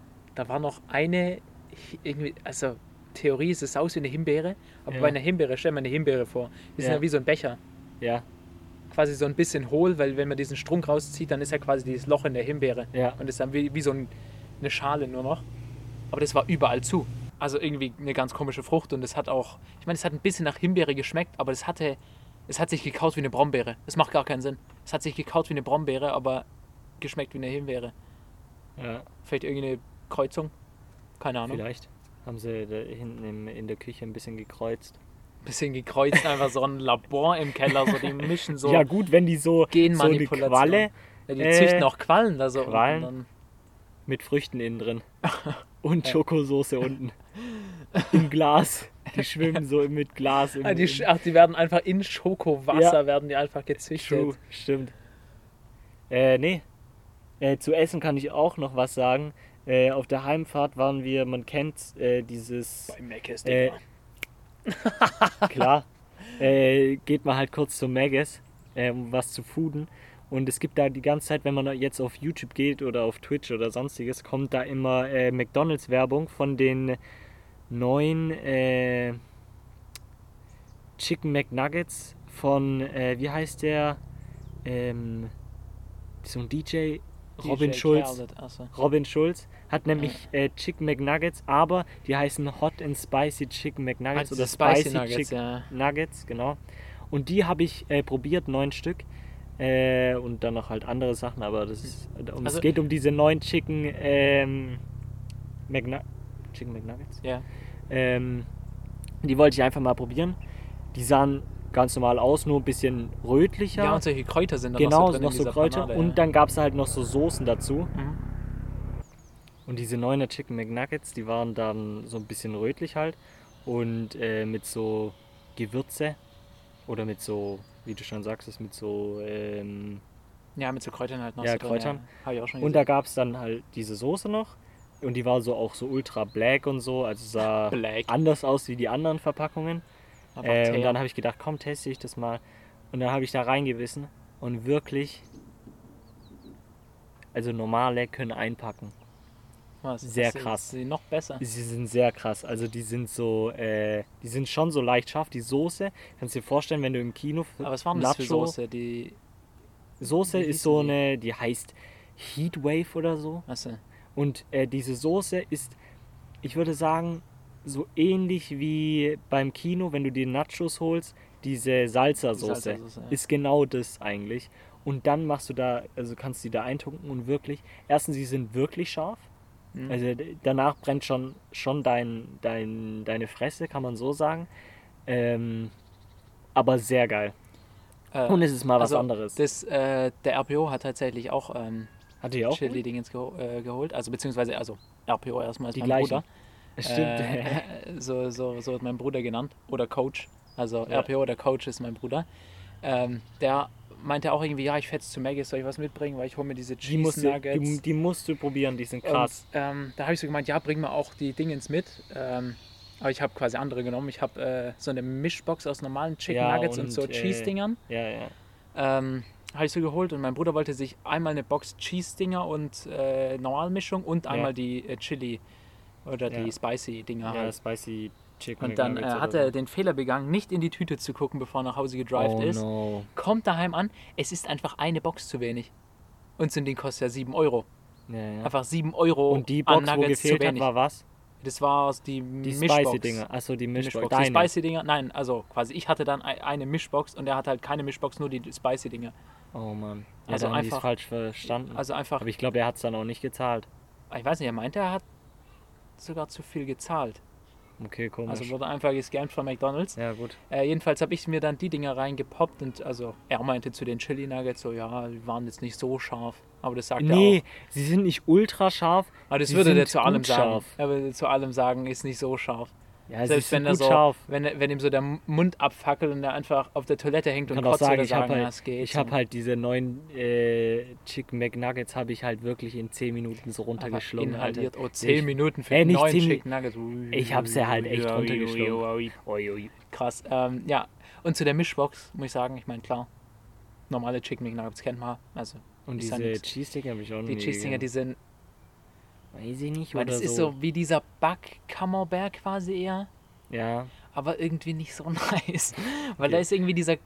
eine, irgendwie, also Theorie ist es aus wie eine Himbeere, aber Ja. bei einer Himbeere, stell dir mal eine Himbeere vor. Die sind Ja. ja wie so ein Becher. Ja, Quasi so ein bisschen hohl, weil wenn man diesen Strunk rauszieht, dann ist ja quasi dieses Loch in der Himbeere. ja. Und ist dann wie so eine Schale nur noch. Aber das war überall zu. Also irgendwie eine ganz komische Frucht und es hat auch, ich meine, es hat ein bisschen nach Himbeere geschmeckt, aber es hat sich gekaut wie eine Brombeere. Das macht gar keinen Sinn. Es hat sich gekaut wie eine Brombeere, aber geschmeckt wie eine Himbeere. Ja, Vielleicht irgendeine Kreuzung? Keine Ahnung. vielleicht haben sie da hinten in der Küche ein bisschen gekreuzt. Bisschen gekreuzt, einfach so ein Labor im Keller, so die mischen so Ja gut, wenn die so eine Genmanipulation. Qualle Ja, die züchten auch Quallen da so. unten Quallen? dann. mit Früchten innen drin und Schokosoße unten im Glas. Die schwimmen so mit Glas im, Die werden einfach in Schokowasser Ja. werden die einfach gezüchtet. True, stimmt. Nee. Zu essen kann ich auch noch was sagen. Auf der Heimfahrt waren wir, man kennt dieses, Bei Mc's, äh, Digga. klar, geht man halt kurz zu Maggis, um was zu fooden. Und es gibt da die ganze Zeit, wenn man jetzt auf YouTube geht oder auf Twitch oder sonstiges, kommt da immer McDonalds-Werbung von den neuen Chicken McNuggets von, wie heißt der? So ein DJ, Robin DJ Schulz. Khaled, achso. Robin Schulz hat nämlich Chicken McNuggets, aber die heißen Hot and Spicy Chicken McNuggets Also oder Spicy Spicy Nuggets, Chicken ja. Nuggets, genau. Und die habe ich probiert, 9 Stück. Und dann noch halt andere Sachen, aber das ist, es geht um diese 9 Chicken McNuggets. Ja. Die wollte ich einfach mal probieren. Die sahen ganz normal aus, nur ein bisschen rötlicher. Ja, und solche Kräuter sind da genau, noch so drin noch in so dieser Kräuter. Panade, Und ja. dann gab es halt noch so Soßen dazu. Mhm. Und diese 9er Chicken McNuggets, die waren dann so ein bisschen rötlich halt. Und mit so Gewürze. Oder mit so, wie du schon sagst, ist mit so Ja, mit so Kräutern halt noch ja, so drin, Kräutern. Ja. Habe ich auch schon Und gesehen. da gab es dann halt diese Soße noch. Und die war so auch so ultra black und so. Also sah Black. anders aus wie die anderen Verpackungen. Einfach Und Teer. dann habe ich gedacht, komm, teste ich das mal. Und dann habe ich da reingebissen. Und wirklich, also normale können einpacken. Was, sehr das krass. Ist sie noch besser. Sie sind sehr krass. Also die sind so, die sind schon so leicht scharf. Die Soße, kannst du dir vorstellen, wenn du im Kino Aber was war denn das für Soße? Die. Soße Wie ist hießen so die? eine, die heißt Heatwave oder so. Achso. Und diese Soße ist, ich würde sagen, so ähnlich wie beim Kino, wenn du dir Nachos holst, diese Salsa-Soße. Salsa-Soße, ja. Ist genau das eigentlich. Und dann machst du da, also kannst du die da eintunken und wirklich, erstens, sie sind wirklich scharf. Mhm. Also danach brennt schon deine Fresse, kann man so sagen. Aber sehr geil. Und es ist mal was also anderes. Der RPO hat tatsächlich auch Hatte ich auch Chili-Dingens geholt. Also beziehungsweise, RPO erstmal ist die mein gleichen. Bruder. Stimmt. So hat mein Bruder genannt. Oder Coach. Also Ja. RPO, der Coach ist mein Bruder. Der meinte auch irgendwie, ja, ich fährt zu Maggis, soll ich was mitbringen, weil ich hole mir diese Die musst, Cheese Nuggets. die musst du probieren, die sind krass. Und, da habe ich so gemeint, ja, bring mir auch die Dingens mit. Aber ich habe quasi andere genommen. Ich habe so eine Mischbox aus normalen Chicken Ja, Nuggets und so Cheese-Dingern. Ja, ja. Habe ich so geholt und mein Bruder wollte sich einmal eine Box Cheese-Dinger und Normalmischung und einmal die Chili oder die Ja. Spicy-Dinger Ja, halt. Spicy Chicken Und dann McNuggets hat oder er so. den Fehler begangen, nicht in die Tüte zu gucken, bevor er nach Hause gedrived Oh ist. no. Kommt daheim an, es ist einfach eine Box zu wenig. Und so ein Ding kostet ja 7 Euro. Ja, ja. Einfach 7 Euro Und die an Box, wo Nuggets zu gefehlt hat, wenig. war was? Das war die Die Mischbox. Spicy-Dinger. Achso, die Mischbox. Die Spicy-Dinger, nein, also quasi ich hatte dann eine Mischbox und er hat halt keine Mischbox, nur die Spicy-Dinger. Oh Mann. Ja, Also dann haben die es einfach- falsch verstanden. Also einfach, Aber ich glaube, er hat es dann auch nicht gezahlt. ich weiß nicht, er meinte, er hat sogar zu viel gezahlt. Okay, komisch. Also wurde einfach gescampt von McDonalds. ja, gut. Jedenfalls habe ich mir dann die Dinger reingepoppt und also er meinte zu den Chili Nuggets so, ja, die waren jetzt nicht so scharf. Aber das sagt er Nee, auch. sie sind nicht ultra scharf. Aber das sie würde sind der zu allem gut sagen. scharf. Er würde zu allem sagen, ist nicht so scharf. Ja, Selbst sie wenn sind er gut so, scharf. wenn ihm so der Mund abfackelt und er einfach auf der Toilette hängt Ich und kann auch kotzt, sagen, würde er ich habe sagen, ja, halt, es geht. ich hab halt diese 9 Chicken McNuggets habe ich halt wirklich in 10 Minuten so einfach runtergeschlungen. Alter. inhaliert. Oh, 10 Ich- Minuten für nicht 9 10 Chicken Nuggets. Ui, Ich habe sie halt echt ui, ui, runtergeschlungen. ui, ui. Krass. Ja, und zu der Mischbox muss ich sagen, ich meine, klar, normale Chicken McNuggets kennt man. Also, Und ist ja diese nix. Cheese-Dinger habe ich auch Die nie Cheese-Dinger, die gegessen. sind, Weiß ich nicht, weil oder das ist so wie dieser Backkammerbär quasi eher. Ja, Aber irgendwie nicht so nice. Weil Okay. da ist irgendwie dieser,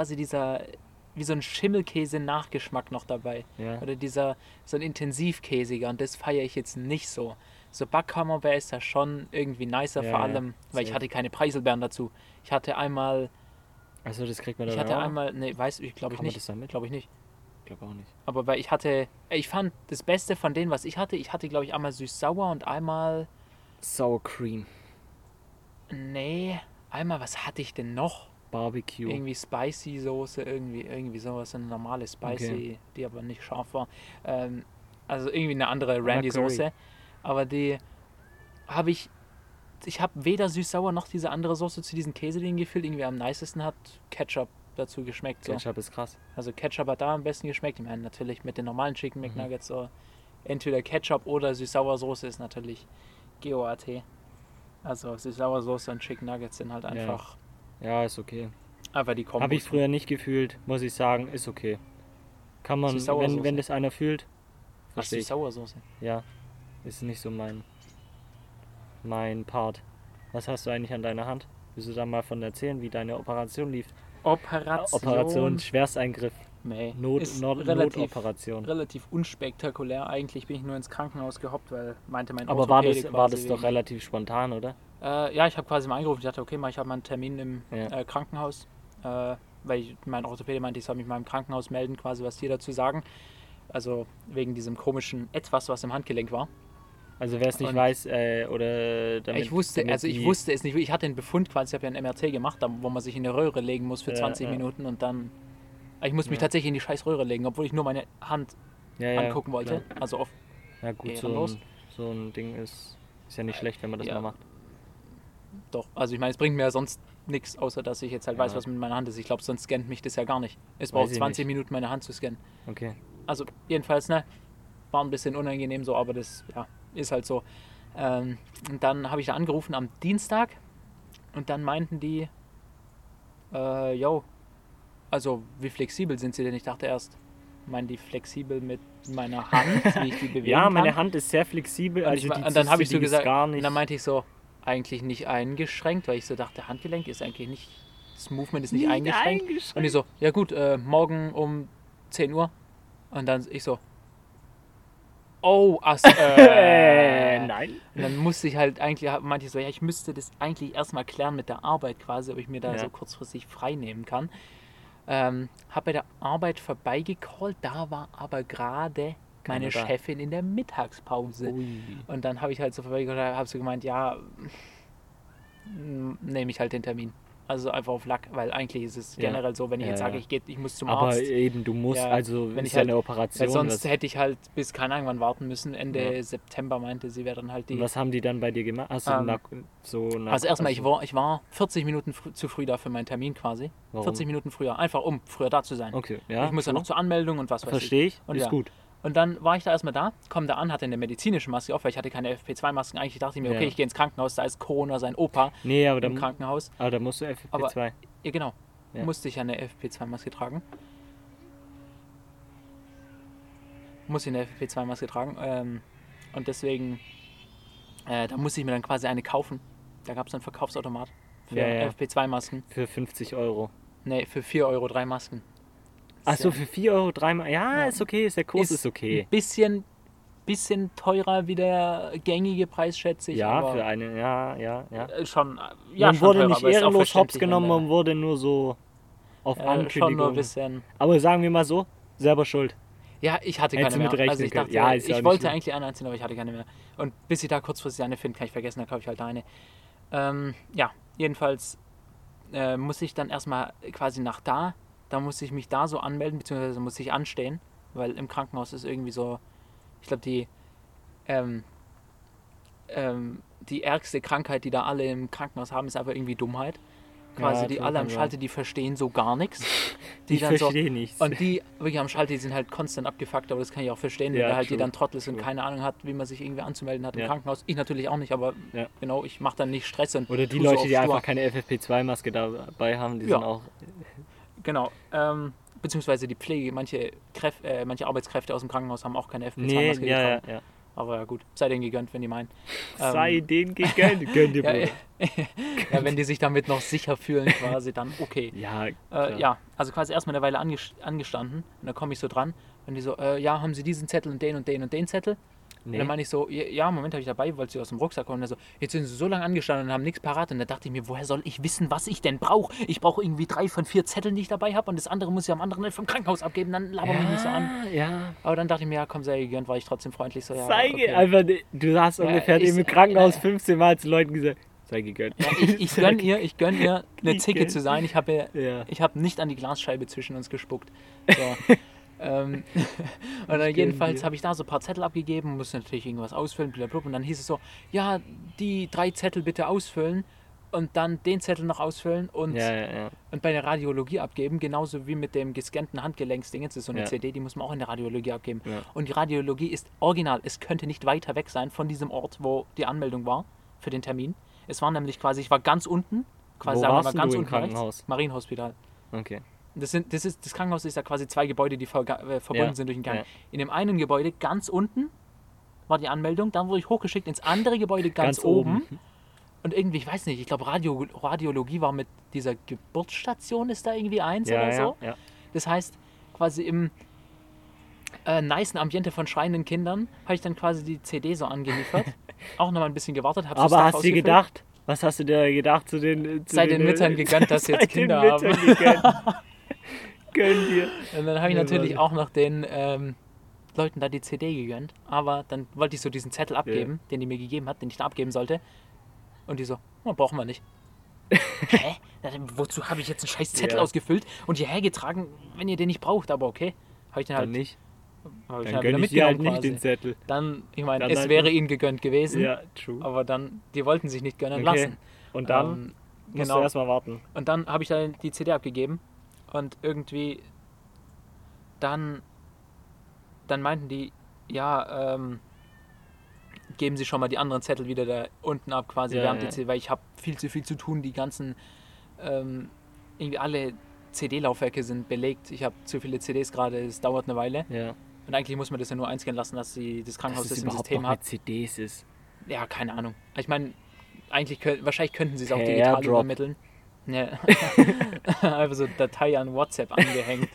wie so ein Schimmelkäse-Nachgeschmack noch dabei. ja. Oder so ein intensivkäsiger und das feiere ich jetzt nicht so. So Backhammerbär ist da schon irgendwie nicer, Ja, vor ja, allem, weil ich safe. hatte keine Preiselbeeren dazu. Ich hatte einmal, Also das kriegt man dann auch? nee, weiß ich, glaube ich Kann man nicht. das damit? Glaube ich nicht. Ich glaube auch nicht. Aber weil ich fand das Beste von denen, was ich hatte glaube ich einmal süß-sauer und einmal, Sour Cream, nee, einmal, was hatte ich denn noch? Barbecue. Irgendwie Spicy Soße, irgendwie sowas, eine normale Spicy, Okay. die aber nicht scharf war. Also irgendwie eine andere Randy Soße. Aber die habe ich habe weder süß-sauer noch diese andere Soße zu diesen Käsedingen gefüllt. Irgendwie am nicesten hat Ketchup dazu geschmeckt. So. Ketchup ist krass. Also Ketchup hat da am besten geschmeckt. Ich meine, natürlich mit den normalen Chicken McNuggets so entweder Ketchup oder Süß-Sauer-Soße ist natürlich GOAT. Also Süß-Sauer-Soße und Chicken Nuggets sind halt einfach, Ja, ist okay. einfach die Kombo. Habe ich früher nicht gefühlt, muss ich sagen, ist okay. Kann man, Süß-Sauer-Soße. wenn das einer fühlt, Was, verstehe ich. Süß-Sauer-Soße? Ja, ist nicht so mein Part. Was hast du eigentlich an deiner Hand? Willst du da mal von erzählen, wie deine Operation lief? Operation, Schwersteingriff. Nee, ist Notoperation. relativ unspektakulär. Eigentlich bin ich nur ins Krankenhaus gehoppt, weil meinte mein Aber war Orthopäde das quasi doch wegen- relativ spontan, oder? Ja, ich habe quasi mal angerufen. Ich dachte, okay, ich habe mal einen Termin im Ja. Krankenhaus, weil mein Orthopäde meinte, ich soll mich mal im Krankenhaus melden, quasi was die dazu sagen. Also wegen diesem komischen Etwas, was im Handgelenk war. Also wer es nicht Und- weiß, oder damit, Ich wusste damit es nicht. Ich hatte einen Befund quasi, ich habe ja ein MRT gemacht, wo man sich in eine Röhre legen muss für Ja, 20 ja. Minuten und dann. Ich muss mich Ja. tatsächlich in die scheiß Röhre legen, obwohl ich nur meine Hand ja, angucken wollte. klar. Also auf. Ja gut, ehrenlos. so ein Ding ist ja nicht schlecht, wenn man das Ja. mal macht. Doch, also ich meine, es bringt mir ja sonst nichts, außer dass ich jetzt halt Ja. weiß, was mit meiner Hand ist. Ich glaube, sonst scannt mich das ja gar nicht. Es Weiß braucht ich 20 nicht. Minuten, meine Hand zu scannen. Okay. Also jedenfalls, ne, war ein bisschen unangenehm so, aber das, ja, ist halt so. Und dann habe ich da angerufen am Dienstag und dann meinten die, yo, also wie flexibel sind sie denn? Ich dachte erst, meinen die flexibel mit meiner Hand, wie ich die bewegen Ja, kann? meine Hand ist sehr flexibel, Und, also ich, die und dann habe ich so die ist gesagt, gar nicht. und dann meinte ich so, eigentlich nicht eingeschränkt, weil ich so dachte, Handgelenk ist eigentlich nicht, das Movement ist nicht eingeschränkt. Und die so, ja gut, morgen um 10 Uhr. Und dann ich so, oh, Nein. Und dann musste ich halt eigentlich, meinte ich so, ja, ich müsste das eigentlich erstmal klären mit der Arbeit quasi, ob ich mir da Ja. so kurzfristig frei nehmen kann. Habe bei der Arbeit vorbeigecallt, da war aber gerade meine Keiner da. Chefin in der Mittagspause. Ui. Und dann habe ich halt so vorbeigecallt, habe so gemeint, ja, nehme ich halt den Termin. Also einfach auf Lack, weil eigentlich ist es Ja. generell so, wenn ich Ja, jetzt sage, ja. ich muss zum Aber Arzt. eben, du musst, Ja, also wenn ist ich ja halt- eine Operation. Weil sonst was, hätte ich halt bis keine Ahnung wann warten müssen. Ende Ja. September meinte sie, wäre dann halt die. was haben die dann bei dir gemacht? Hast du Also erstmal, ich war 40 Minuten zu früh da für meinen Termin quasi. Warum? 40 Minuten früher, einfach um früher da zu sein. Okay, ja. Ich muss ja noch zur Anmeldung und was weiß ich. Verstehe ich, Und ist ja. gut. Und dann war ich da erstmal da, komme da an, hatte eine medizinische Maske auf, weil ich hatte keine FFP2-Masken. Eigentlich dachte ich mir, okay, Ja. ich gehe ins Krankenhaus, da ist Corona, sein Opa Nee, aber im Krankenhaus. da musst du FFP2. Ja, genau. Ja. Musste ich ja eine FFP2-Maske tragen. Muss ich eine FFP2-Maske tragen. Und deswegen, da musste ich mir dann quasi eine kaufen. Da gab es einen Verkaufsautomat für Ja, ja. FFP2-Masken. Für 50 Euro. Ne, für 4 Euro 3 Masken. Achso, Sehr- für 4 Euro dreimal. Ja, Ja. ist okay, ist der Kurs ist Ein okay. bisschen teurer wie der gängige Preis, schätze ich. Ja, aber für eine, ja. schon, Man schon wurde teurer, nicht aber ist auch ehrenlos hops verständlich, wenn genommen, der- man wurde nur so auf schon nur ein Ankündigung. bisschen. Aber sagen wir mal so, selber schuld. Ja, ich hatte Hättest keine du mehr. mit Also ich rechnen dachte, können. Ja, ist ja ich nicht wollte schlimm. eigentlich eine anziehen, aber ich hatte keine mehr. Und bis ich da kurzfristig eine finde, kann ich vergessen, dann kaufe ich halt eine. Ja, jedenfalls muss ich dann erstmal quasi nach da muss ich mich da so anmelden, beziehungsweise muss ich anstehen, weil im Krankenhaus ist irgendwie so, ich glaube, die ärgste Krankheit, die da alle im Krankenhaus haben, ist einfach irgendwie Dummheit. Quasi Ja, die das alle kann am sein. Schalter, die verstehen so gar nichts. Ich dann so, verstehe nichts. und die wirklich am Schalter, die sind halt konstant abgefuckt, aber das kann ich auch verstehen, wenn Ja, der halt true, jeder ein Trottel ist und true. keine Ahnung hat, wie man sich irgendwie anzumelden hat im Ja. Krankenhaus. Ich natürlich auch nicht, aber Ja. genau, ich mache dann nicht Stress und Oder die tu so Leute, auf die stur. einfach keine FFP2-Maske dabei haben, die Ja. sind auch. Genau, beziehungsweise die Pflege, manche Arbeitskräfte aus dem Krankenhaus haben auch keine Nee, FFP2-Maske ja, getragen. ja. Aber ja gut, sei denen gegönnt, wenn die meinen. Sei denen gegönnt. Gönn dir, Ja, Bruder. ja, wenn die sich damit noch sicher fühlen quasi, dann okay. Ja, klar. Ja, also quasi erstmal eine Weile angestanden und dann komme ich so dran und die so, ja, haben Sie diesen Zettel und den und den und den Zettel? Und Nee. dann meine ich so, ja, Moment, habe ich dabei, wollte sie aus dem Rucksack holen. Und er so, jetzt sind sie so lange angestanden und haben nichts parat. Und da dachte ich mir, woher soll ich wissen, was ich denn brauche? Ich brauche irgendwie 3 von 4 Zetteln, die ich dabei habe und das andere muss ich am anderen vom Krankenhaus abgeben, dann laber mich nicht so an. Ja. Aber dann dachte ich mir, ja, komm, sei gegönnt, war ich trotzdem freundlich. So, ja, Sei okay. einfach, du hast Ja, ungefähr ich- im Krankenhaus 15 Mal zu Leuten gesagt, sei gegönnt. Ja, ich gönn ihr, eine Zicke Gegönnt. zu sein. Ich habe Ja. nicht an die Glasscheibe zwischen uns gespuckt. So. Und dann gönn jedenfalls dir. habe ich da so ein paar Zettel abgegeben, musste natürlich irgendwas ausfüllen, blablabla. Und dann hieß es so, ja, die 3 Zettel bitte ausfüllen und dann den Zettel noch ausfüllen und bei der Radiologie abgeben, genauso wie mit dem gescannten Handgelenksding. Das ist so eine CD, die muss man auch in der Radiologie abgeben. Ja. Und die Radiologie ist original. Es könnte nicht weiter weg sein von diesem Ort, wo die Anmeldung war für den Termin. Es war nämlich quasi, ich war ganz unten, quasi wo warst ganz du im unten Krankenhaus? rechts, Marienhospital. Okay. Das Krankenhaus ist ja quasi 2 Gebäude, die verbunden sind durch den Gang. Ja. In dem einen Gebäude ganz unten war die Anmeldung, dann wurde ich hochgeschickt ins andere Gebäude ganz oben. Und irgendwie, ich weiß nicht, ich glaube Radiologie war mit dieser Geburtsstation, ist da irgendwie eins oder so. Ja. Das heißt, quasi im nicen Ambiente von schreienden Kindern habe ich dann quasi die CD so angeliefert. Auch nochmal ein bisschen gewartet. Aber hast du gedacht, was hast du dir gedacht zu den... Sei den Müttern gegönnt, dass sie jetzt Kinder haben. Gönn dir. Und dann habe ich natürlich auch noch den Leuten da die CD gegönnt. Aber dann wollte ich so diesen Zettel abgeben, den die mir gegeben hat, den ich da abgeben sollte. Und die so, brauchen wir nicht. Hä? Wozu habe ich jetzt einen scheiß Zettel ausgefüllt und hierher getragen, wenn ihr den nicht braucht? Aber okay. Habe ich den halt dann nicht. Dann halt gönne ich dir halt nicht den Zettel. Dann, ich meine, es wäre ihnen gegönnt gewesen. Ja, true. Aber dann, die wollten sich nicht gönnen lassen. Und dann musst du erstmal warten. Und dann habe ich dann die CD abgegeben und irgendwie dann meinten die, ja, geben Sie schon mal die anderen Zettel wieder da unten ab quasi, während die CD, weil ich habe viel zu viel zu tun, die ganzen, irgendwie alle CD-Laufwerke sind belegt, ich habe zu viele CDs gerade, es dauert eine Weile. Ja. Und eigentlich muss man das ja nur einscannen lassen, dass das Krankenhaus das im System hat. Mit CDs ist. Ja, keine Ahnung. Ich meine, wahrscheinlich könnten sie es auch digital übermitteln. Ja. Einfach so Datei an WhatsApp angehängt.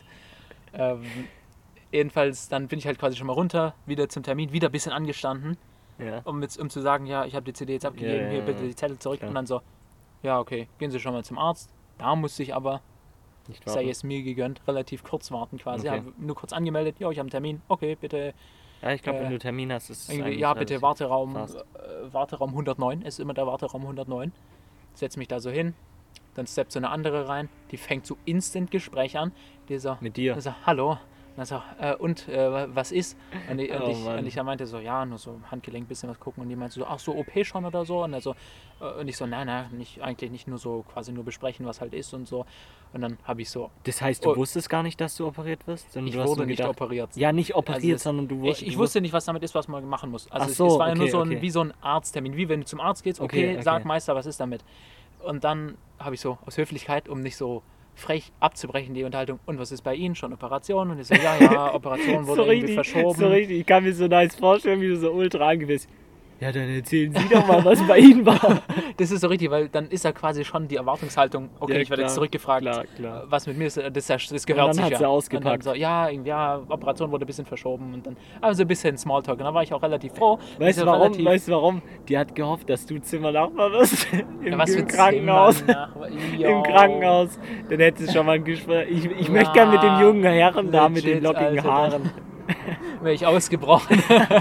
Jedenfalls, dann bin ich halt quasi schon mal runter, wieder zum Termin, wieder ein bisschen angestanden, um zu sagen, ja, ich habe die CD jetzt abgegeben, hier bitte die Zettel zurück. Klar. Und dann so, ja, okay, gehen Sie schon mal zum Arzt. Da musste ich aber, sei es mir gegönnt, relativ kurz warten quasi. Okay. Habe nur kurz angemeldet, ja, ich habe einen Termin, okay, bitte. Ja, ich glaube, wenn du Termin hast, ist es ja, bitte Warteraum 109, es ist immer der Warteraum 109. Setze mich da so hin, dann steppt so eine andere rein, die fängt so instant Gespräch an. Die so, mit dir? Die so, hallo. Und was ist? Und ich meinte so, ja, nur so Handgelenk, bisschen was gucken. Und die meinte so, ach so, OP schon oder so? Und ich so, nein, eigentlich nicht, nur so quasi nur besprechen, was halt ist und so. Und dann habe ich so... Das heißt, du wusstest gar nicht, dass du operiert wirst? Ich wurde nicht operiert. Ja, nicht operiert, sondern du wurdest... Ich wusste nicht, was damit ist, was man machen muss. Also es war ja nur so wie so ein Arzttermin. Wie wenn du zum Arzt gehst, okay. Sag Meister, was ist damit? Und dann habe ich so aus Höflichkeit, um nicht so frech abzubrechen, die Unterhaltung. Und was ist bei Ihnen? Schon Operation? Und ich so, ja, Operation wurde irgendwie verschoben. So richtig, ich kann mir so nice vorstellen, wie du so ultra angewiesen. Ja, dann erzählen Sie doch mal, was bei Ihnen war. Das ist so richtig, weil dann ist ja quasi schon die Erwartungshaltung, okay, ich werde jetzt zurückgefragt, was mit mir ist, das gehört sich ja. Und dann hat sie ausgepackt. Und dann so, ja, Operation wurde ein bisschen verschoben und dann, also ein bisschen Smalltalk. Und dann war ich auch relativ froh. Weißt du warum? Die hat gehofft, dass du Zimmernachbar wirst. Im Krankenhaus. Im Krankenhaus. Dann hättest du schon mal ein Gespräch. Ich möchte gerne mit dem jungen Herren da mit den lockigen Haaren. Wäre ich ausgebrochen.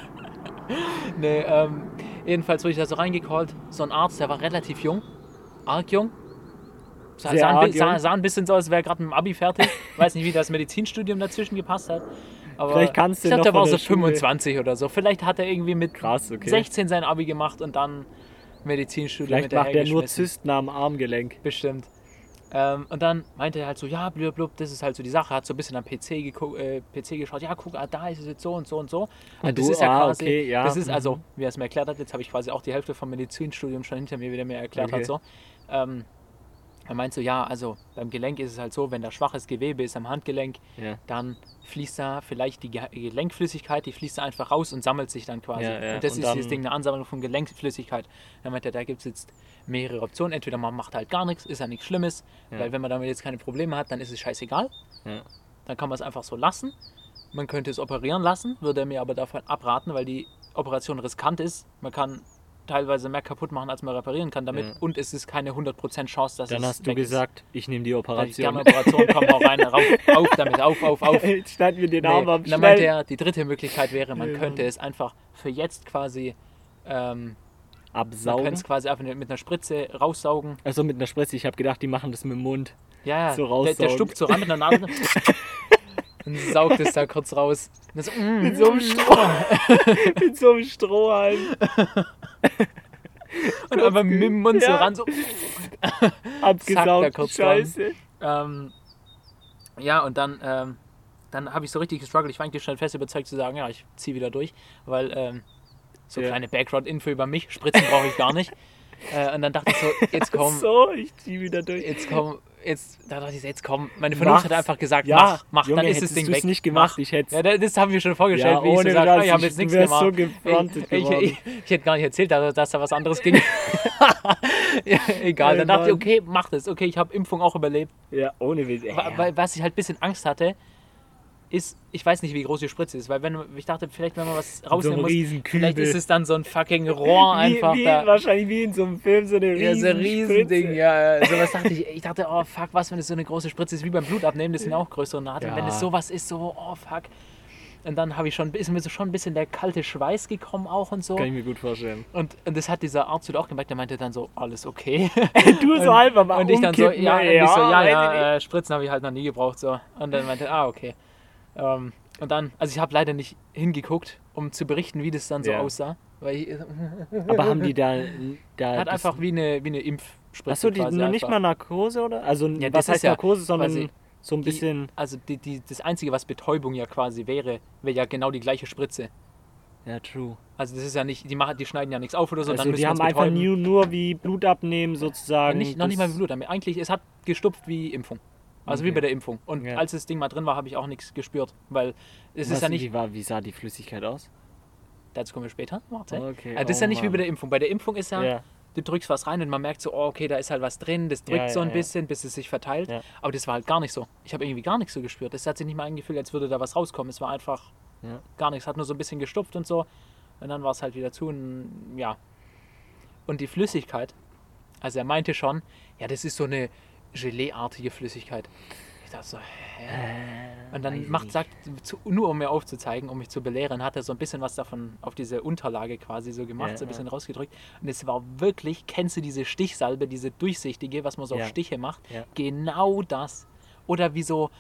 Nee, jedenfalls wurde ich da so reingecallt. So ein Arzt, der war relativ jung. Arg jung. Sah ein bisschen so, als wäre gerade mit dem Abi fertig. Weiß nicht, wie das Medizinstudium dazwischen gepasst hat. Aber vielleicht kannst du ich glaube, der war so 25 oder so. Vielleicht hat er irgendwie mit 16 sein Abi gemacht und dann Medizinstudium mit der Vielleicht macht er nur Zysten am Armgelenk. Bestimmt. Und dann meinte er halt so, ja, blub, das ist halt so die Sache, hat so ein bisschen am PC geschaut, ja, guck, da ist es jetzt so und so und so. Und das ist ja quasi, das ist also, wie er es mir erklärt hat, jetzt habe ich quasi auch die Hälfte vom Medizinstudium schon hinter mir, wie er mir erklärt hat, so. Er meint so, ja, also beim Gelenk ist es halt so, wenn da schwaches Gewebe ist am Handgelenk, dann fließt da vielleicht die Gelenkflüssigkeit, die fließt da einfach raus und sammelt sich dann quasi. Und das ist das Ding, eine Ansammlung von Gelenkflüssigkeit. Dann meint er, da gibt es jetzt mehrere Optionen. Entweder man macht halt gar nichts, ist ja nichts Schlimmes, weil wenn man damit jetzt keine Probleme hat, dann ist es scheißegal. Dann kann man es einfach so lassen. Man könnte es operieren lassen, würde er mir aber davon abraten, weil die Operation riskant ist. Man kann teilweise mehr kaputt machen, als man reparieren kann damit. Und es ist keine 100% Chance, dass dann es hast du gesagt, ich nehme die Operation. Ich gerne Operation, komm auch rein, auf damit, auf. Jetzt schneiden wir den Arm ab, dann meinte er, die dritte Möglichkeit wäre, man könnte es einfach für jetzt quasi absaugen. Man könnte es quasi einfach mit einer Spritze raussaugen. Also mit einer Spritze, ich habe gedacht, die machen das mit dem Mund. Ja, so der stupst so ran mit der Nase und saugt es da kurz raus. Das, mit so einem Stroh. Mit so einem Strohhalm. Und einfach mit dem Mund so ran, so. Abgesaugt, kurz scheiße. Ja, und dann habe ich so richtig gestruggelt. Ich war eigentlich schon fest überzeugt zu sagen, ja, ich ziehe wieder durch, weil so kleine Background-Info über mich, Spritzen brauche ich gar nicht. Und dann dachte ich so, jetzt komm. So, ich zieh wieder durch. Da dachte ich so, jetzt komm. Meine Vernunft hat einfach gesagt, mach, Junge, dann ist das Ding weg. Nicht gemacht, mach. ich hätte Ja, das haben wir schon vorgestellt, wie ich so sage, ich habe jetzt nichts gemacht. So ich hätte gar nicht erzählt, dass da was anderes ging. Ja, egal, dann dachte ich, okay, mach das. Okay, ich habe Impfung auch überlebt. Ja, ohne Witz. Weil was ich halt ein bisschen Angst hatte, ist, ich weiß nicht, wie groß die Spritze ist, weil ich dachte, vielleicht wenn man was rausnehmen muss, vielleicht ist es dann so ein fucking Rohr einfach da. Wahrscheinlich wie in so einem Film, so eine Riesending, ja. Sowas dachte ich dachte, oh fuck, was, wenn es so eine große Spritze ist, wie beim Blutabnehmen, das sind auch größere Nadeln. Ja. Wenn es sowas ist, so, oh fuck. Und dann ist mir so schon ein bisschen der kalte Schweiß gekommen auch und so. Kann ich mir gut vorstellen. Und das hat dieser Arzt auch gemerkt, der meinte dann so, alles okay. Du so halb am und ich dann so, Spritzen habe ich halt noch nie gebraucht, so. Und dann meinte okay. Und dann, also ich habe leider nicht hingeguckt, um zu berichten, wie das dann so aussah. Weil aber haben die da hat einfach wie eine Impfspritze. Achso, die nur nicht mal Narkose, oder? Also was heißt Narkose, sondern so ein bisschen... Also das Einzige, was Betäubung ja quasi wäre ja genau die gleiche Spritze. Ja, true. Also das ist ja nicht, die schneiden ja nichts auf oder so. Also dann müssen die haben einfach nur wie Blut abnehmen sozusagen. Ja, noch nicht mal wie Blut abnehmen. Eigentlich, es hat gestupft wie Impfung. Also wie bei der Impfung. Und als das Ding mal drin war, habe ich auch nichts gespürt. Weil es ist ja nicht... Wie sah die Flüssigkeit aus? Dazu kommen wir später. Warte. Okay, also das ist ja nicht wie bei der Impfung. Bei der Impfung ist ja, du drückst was rein und man merkt so, okay, da ist halt was drin, das drückt so ein bisschen, bis es sich verteilt. Ja. Aber das war halt gar nicht so. Ich habe irgendwie gar nichts so gespürt. Es hat sich nicht mal angefühlt, als würde da was rauskommen. Es war einfach gar nichts. Hat nur so ein bisschen gestupft und so. Und dann war es halt wieder zu. Und die Flüssigkeit, also er meinte schon, ja, das ist so eine Gelee-artige Flüssigkeit. Ich dachte so, Und dann nur um mir aufzuzeigen, um mich zu belehren, hat er so ein bisschen was davon auf diese Unterlage quasi so gemacht, so ein bisschen rausgedrückt. Und es war wirklich, kennst du diese Stichsalbe, diese durchsichtige, was man so auf Stiche macht? Ja. Genau das. Oder wie so,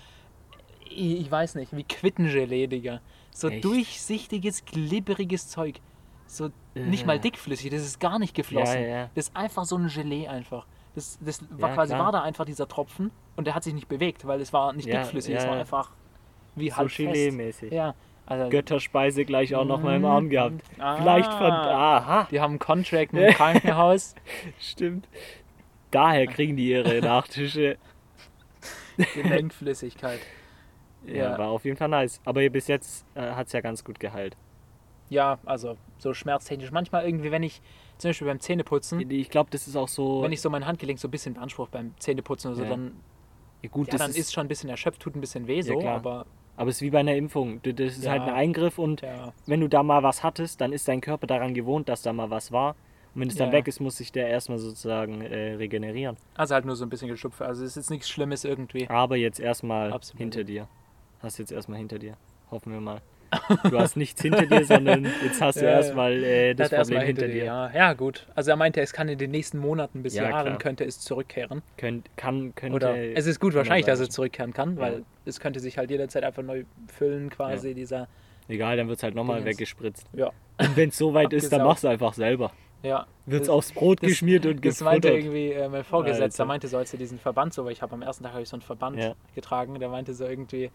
ich weiß nicht, wie Quittengelee, Digga. So durchsichtiges, glibberiges Zeug. So nicht mal dickflüssig, das ist gar nicht geflossen. Das ist einfach so ein Gelee einfach. Das war da einfach dieser Tropfen und der hat sich nicht bewegt, weil es war nicht dickflüssig, es war einfach wie so halb Gelee-mäßig. Ja, also Götterspeise gleich auch noch mal im Arm gehabt. Vielleicht von... Die haben einen Contract mit dem Krankenhaus. Stimmt. Daher kriegen die ihre Nachtische. Gelenkflüssigkeit. Ja, war auf jeden Fall nice. Aber bis jetzt hat es ja ganz gut geheilt. Ja, also so schmerztechnisch. Manchmal irgendwie, wenn ich zum Beispiel beim Zähneputzen... Ich glaube, das ist auch so... Wenn ich so mein Handgelenk so ein bisschen beanspruche beim Zähneputzen oder so, dann... Ja, gut, dann ist schon ein bisschen erschöpft, tut ein bisschen weh, so, aber es ist wie bei einer Impfung. Das ist halt ein Eingriff und wenn du da mal was hattest, dann ist dein Körper daran gewohnt, dass da mal was war. Und wenn es dann weg ist, muss sich der erstmal sozusagen regenerieren. Also halt nur so ein bisschen geschupft. Also es ist jetzt nichts Schlimmes irgendwie. Aber jetzt erstmal hinter dir. Hast jetzt erstmal hinter dir. Hoffen wir mal. Du hast nichts hinter dir, sondern jetzt hast du erstmal das Problem hinter dir. Ja, gut. Also er meinte, es kann in den nächsten Monaten bis Jahren könnte es zurückkehren. Könnte. Oder es ist gut wahrscheinlich, dass es zurückkehren kann, weil es könnte sich halt jederzeit einfach neu füllen quasi, dieser... Egal, dann wird es halt nochmal weggespritzt. Ja. Und wenn es soweit ist, dann machst du einfach selber. Ja. Wird es aufs Brot geschmiert und gefuttert. Das meinte irgendwie mein Vorgesetzter, meinte so, als er diesen Verband so, weil ich habe am ersten Tag so einen Verband getragen, der meinte so irgendwie...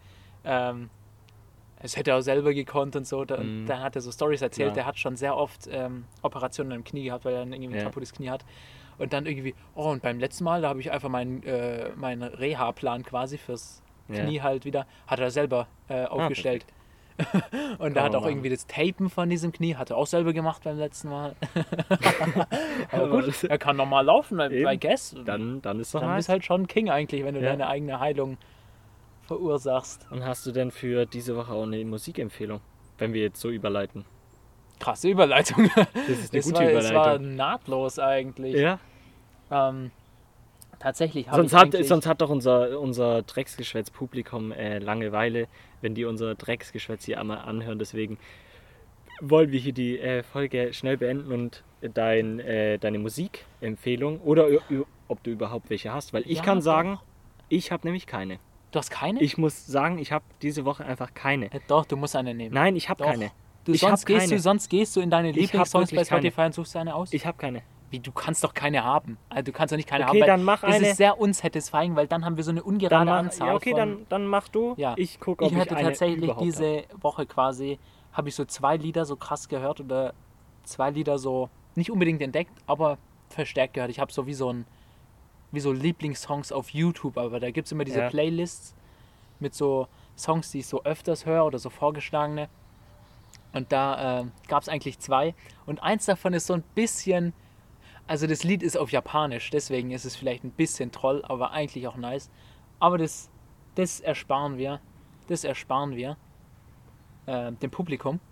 es hätte er auch selber gekonnt und so. Dann hat er so Storys erzählt. Der hat schon sehr oft Operationen im Knie gehabt, weil er irgendwie ein kaputtes Knie hat. Und dann irgendwie, und beim letzten Mal, da habe ich einfach meinen Reha-Plan quasi fürs Knie halt wieder, hat er selber aufgestellt. Und da hat auch irgendwie das Tapen von diesem Knie, hat er auch selber gemacht beim letzten Mal. Aber gut, er kann normal laufen, I guess. Dann ist doch Dann bist halt schon King eigentlich, wenn du deine eigene Heilung verursachst. Und hast du denn für diese Woche auch eine Musikempfehlung, wenn wir jetzt so überleiten? Krasse Überleitung. Das ist eine gute Überleitung. Das war nahtlos eigentlich. Ja. Tatsächlich sonst hat doch unser Drecksgeschwätz-Publikum Langeweile, wenn die unser Drecksgeschwätz hier einmal anhören. Deswegen wollen wir hier die Folge schnell beenden und deine Musikempfehlung oder ob du überhaupt welche hast. Weil ich kann sagen, ich habe nämlich keine. Du hast keine? Ich muss sagen, ich habe diese Woche einfach keine. Doch, du musst eine nehmen. Nein, ich habe keine. Sonst gehst du in deine Lieblingssongs bei Spotify und suchst eine aus? Ich habe keine. Wie, du kannst doch keine haben. Also du kannst doch nicht keine haben, Okay, weil dann mach das eine. ist sehr unsatisfying, weil dann haben wir so eine ungerade Anzahl Ja, okay, von... dann mach du. Ja. Ich gucke, ob Ich ich hatte eine tatsächlich überhaupt diese Woche quasi, habe ich so 2 Lieder so krass gehört oder 2 Lieder so, nicht unbedingt entdeckt, aber verstärkt gehört. Ich habe so wie so Lieblingssongs auf YouTube, aber da gibt es immer diese Ja. Playlists mit so Songs, die ich so öfters höre oder so vorgeschlagene. Und da gab es eigentlich 2. Und eins davon ist so ein bisschen, also das Lied ist auf Japanisch, deswegen ist es vielleicht ein bisschen Troll, aber eigentlich auch nice. Aber das ersparen wir. Das ersparen wir dem Publikum.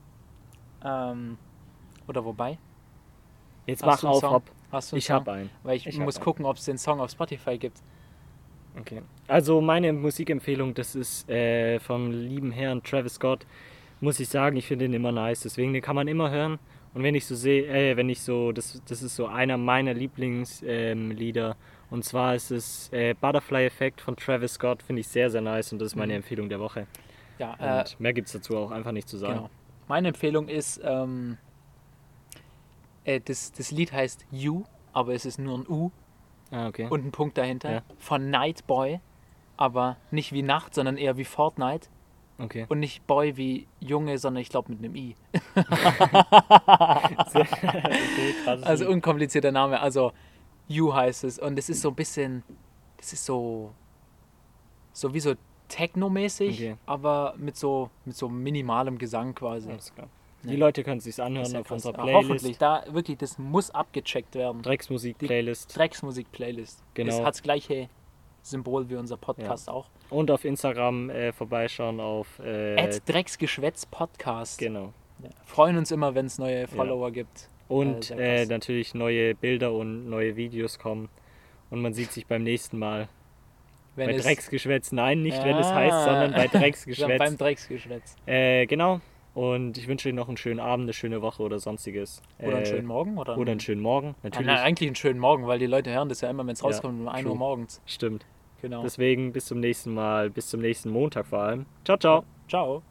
Oder wobei? Jetzt Hast mach du einen auf, Song? Hopp. Hast du einen Ich Song? hab einen. Weil ich Ich hab muss einen. gucken, ob es den Song auf Spotify gibt. Okay. Also meine Musikempfehlung, das ist vom lieben Herrn Travis Scott. Muss ich sagen, ich finde den immer nice. Deswegen, den kann man immer hören. Und wenn ich so sehe, das ist so einer meiner Lieblingslieder. Und zwar ist es Butterfly Effect von Travis Scott. Finde ich sehr, sehr nice. Und das ist meine Empfehlung der Woche. Ja, Und mehr gibt es dazu auch einfach nicht zu sagen. genau. Meine Empfehlung ist, das Lied heißt You, aber es ist nur ein U Ah, okay. und ein Punkt dahinter. Ja. Von Nightboy, aber nicht wie Nacht, sondern eher wie Fortnite. Okay. Und nicht Boy wie Junge, sondern ich glaube mit einem I. Okay, krasses Also Lied. unkomplizierter Name. Also You heißt es. Und es ist so ein bisschen, das ist so wie so Techno-mäßig, Okay. aber mit so minimalem Gesang quasi. Alles klar. Ja. Die Leute können es sich anhören Sehr auf krass. unserer Ja, Playlist. hoffentlich, da wirklich, das muss abgecheckt werden. Drecksmusik-Playlist. Drecksmusik-Playlist. Genau. Das hat das gleiche Symbol wie unser Podcast auch. Und auf Instagram vorbeischauen auf @Drecksgeschwätz-Podcast. genau. Ja. Freuen uns immer, wenn es neue Follower gibt. Und sehr krass. natürlich neue Bilder und neue Videos kommen. Und man sieht sich beim nächsten Mal. Wenn Bei es- Drecksgeschwätz. Nein, nicht wenn es Ah. heißt, sondern bei Drecksgeschwätz. Beim Drecksgeschwätz. Genau. Und ich wünsche Ihnen noch einen schönen Abend, eine schöne Woche oder sonstiges. Oder einen schönen Morgen. Oder einen schönen Morgen, natürlich. Nein, eigentlich einen schönen Morgen, weil die Leute hören das ja immer, wenn es Ja, rauskommt, um 1 Uhr true. morgens. Stimmt. Genau. Deswegen bis zum nächsten Mal, bis zum nächsten Montag vor allem. Ciao, ciao. Ciao.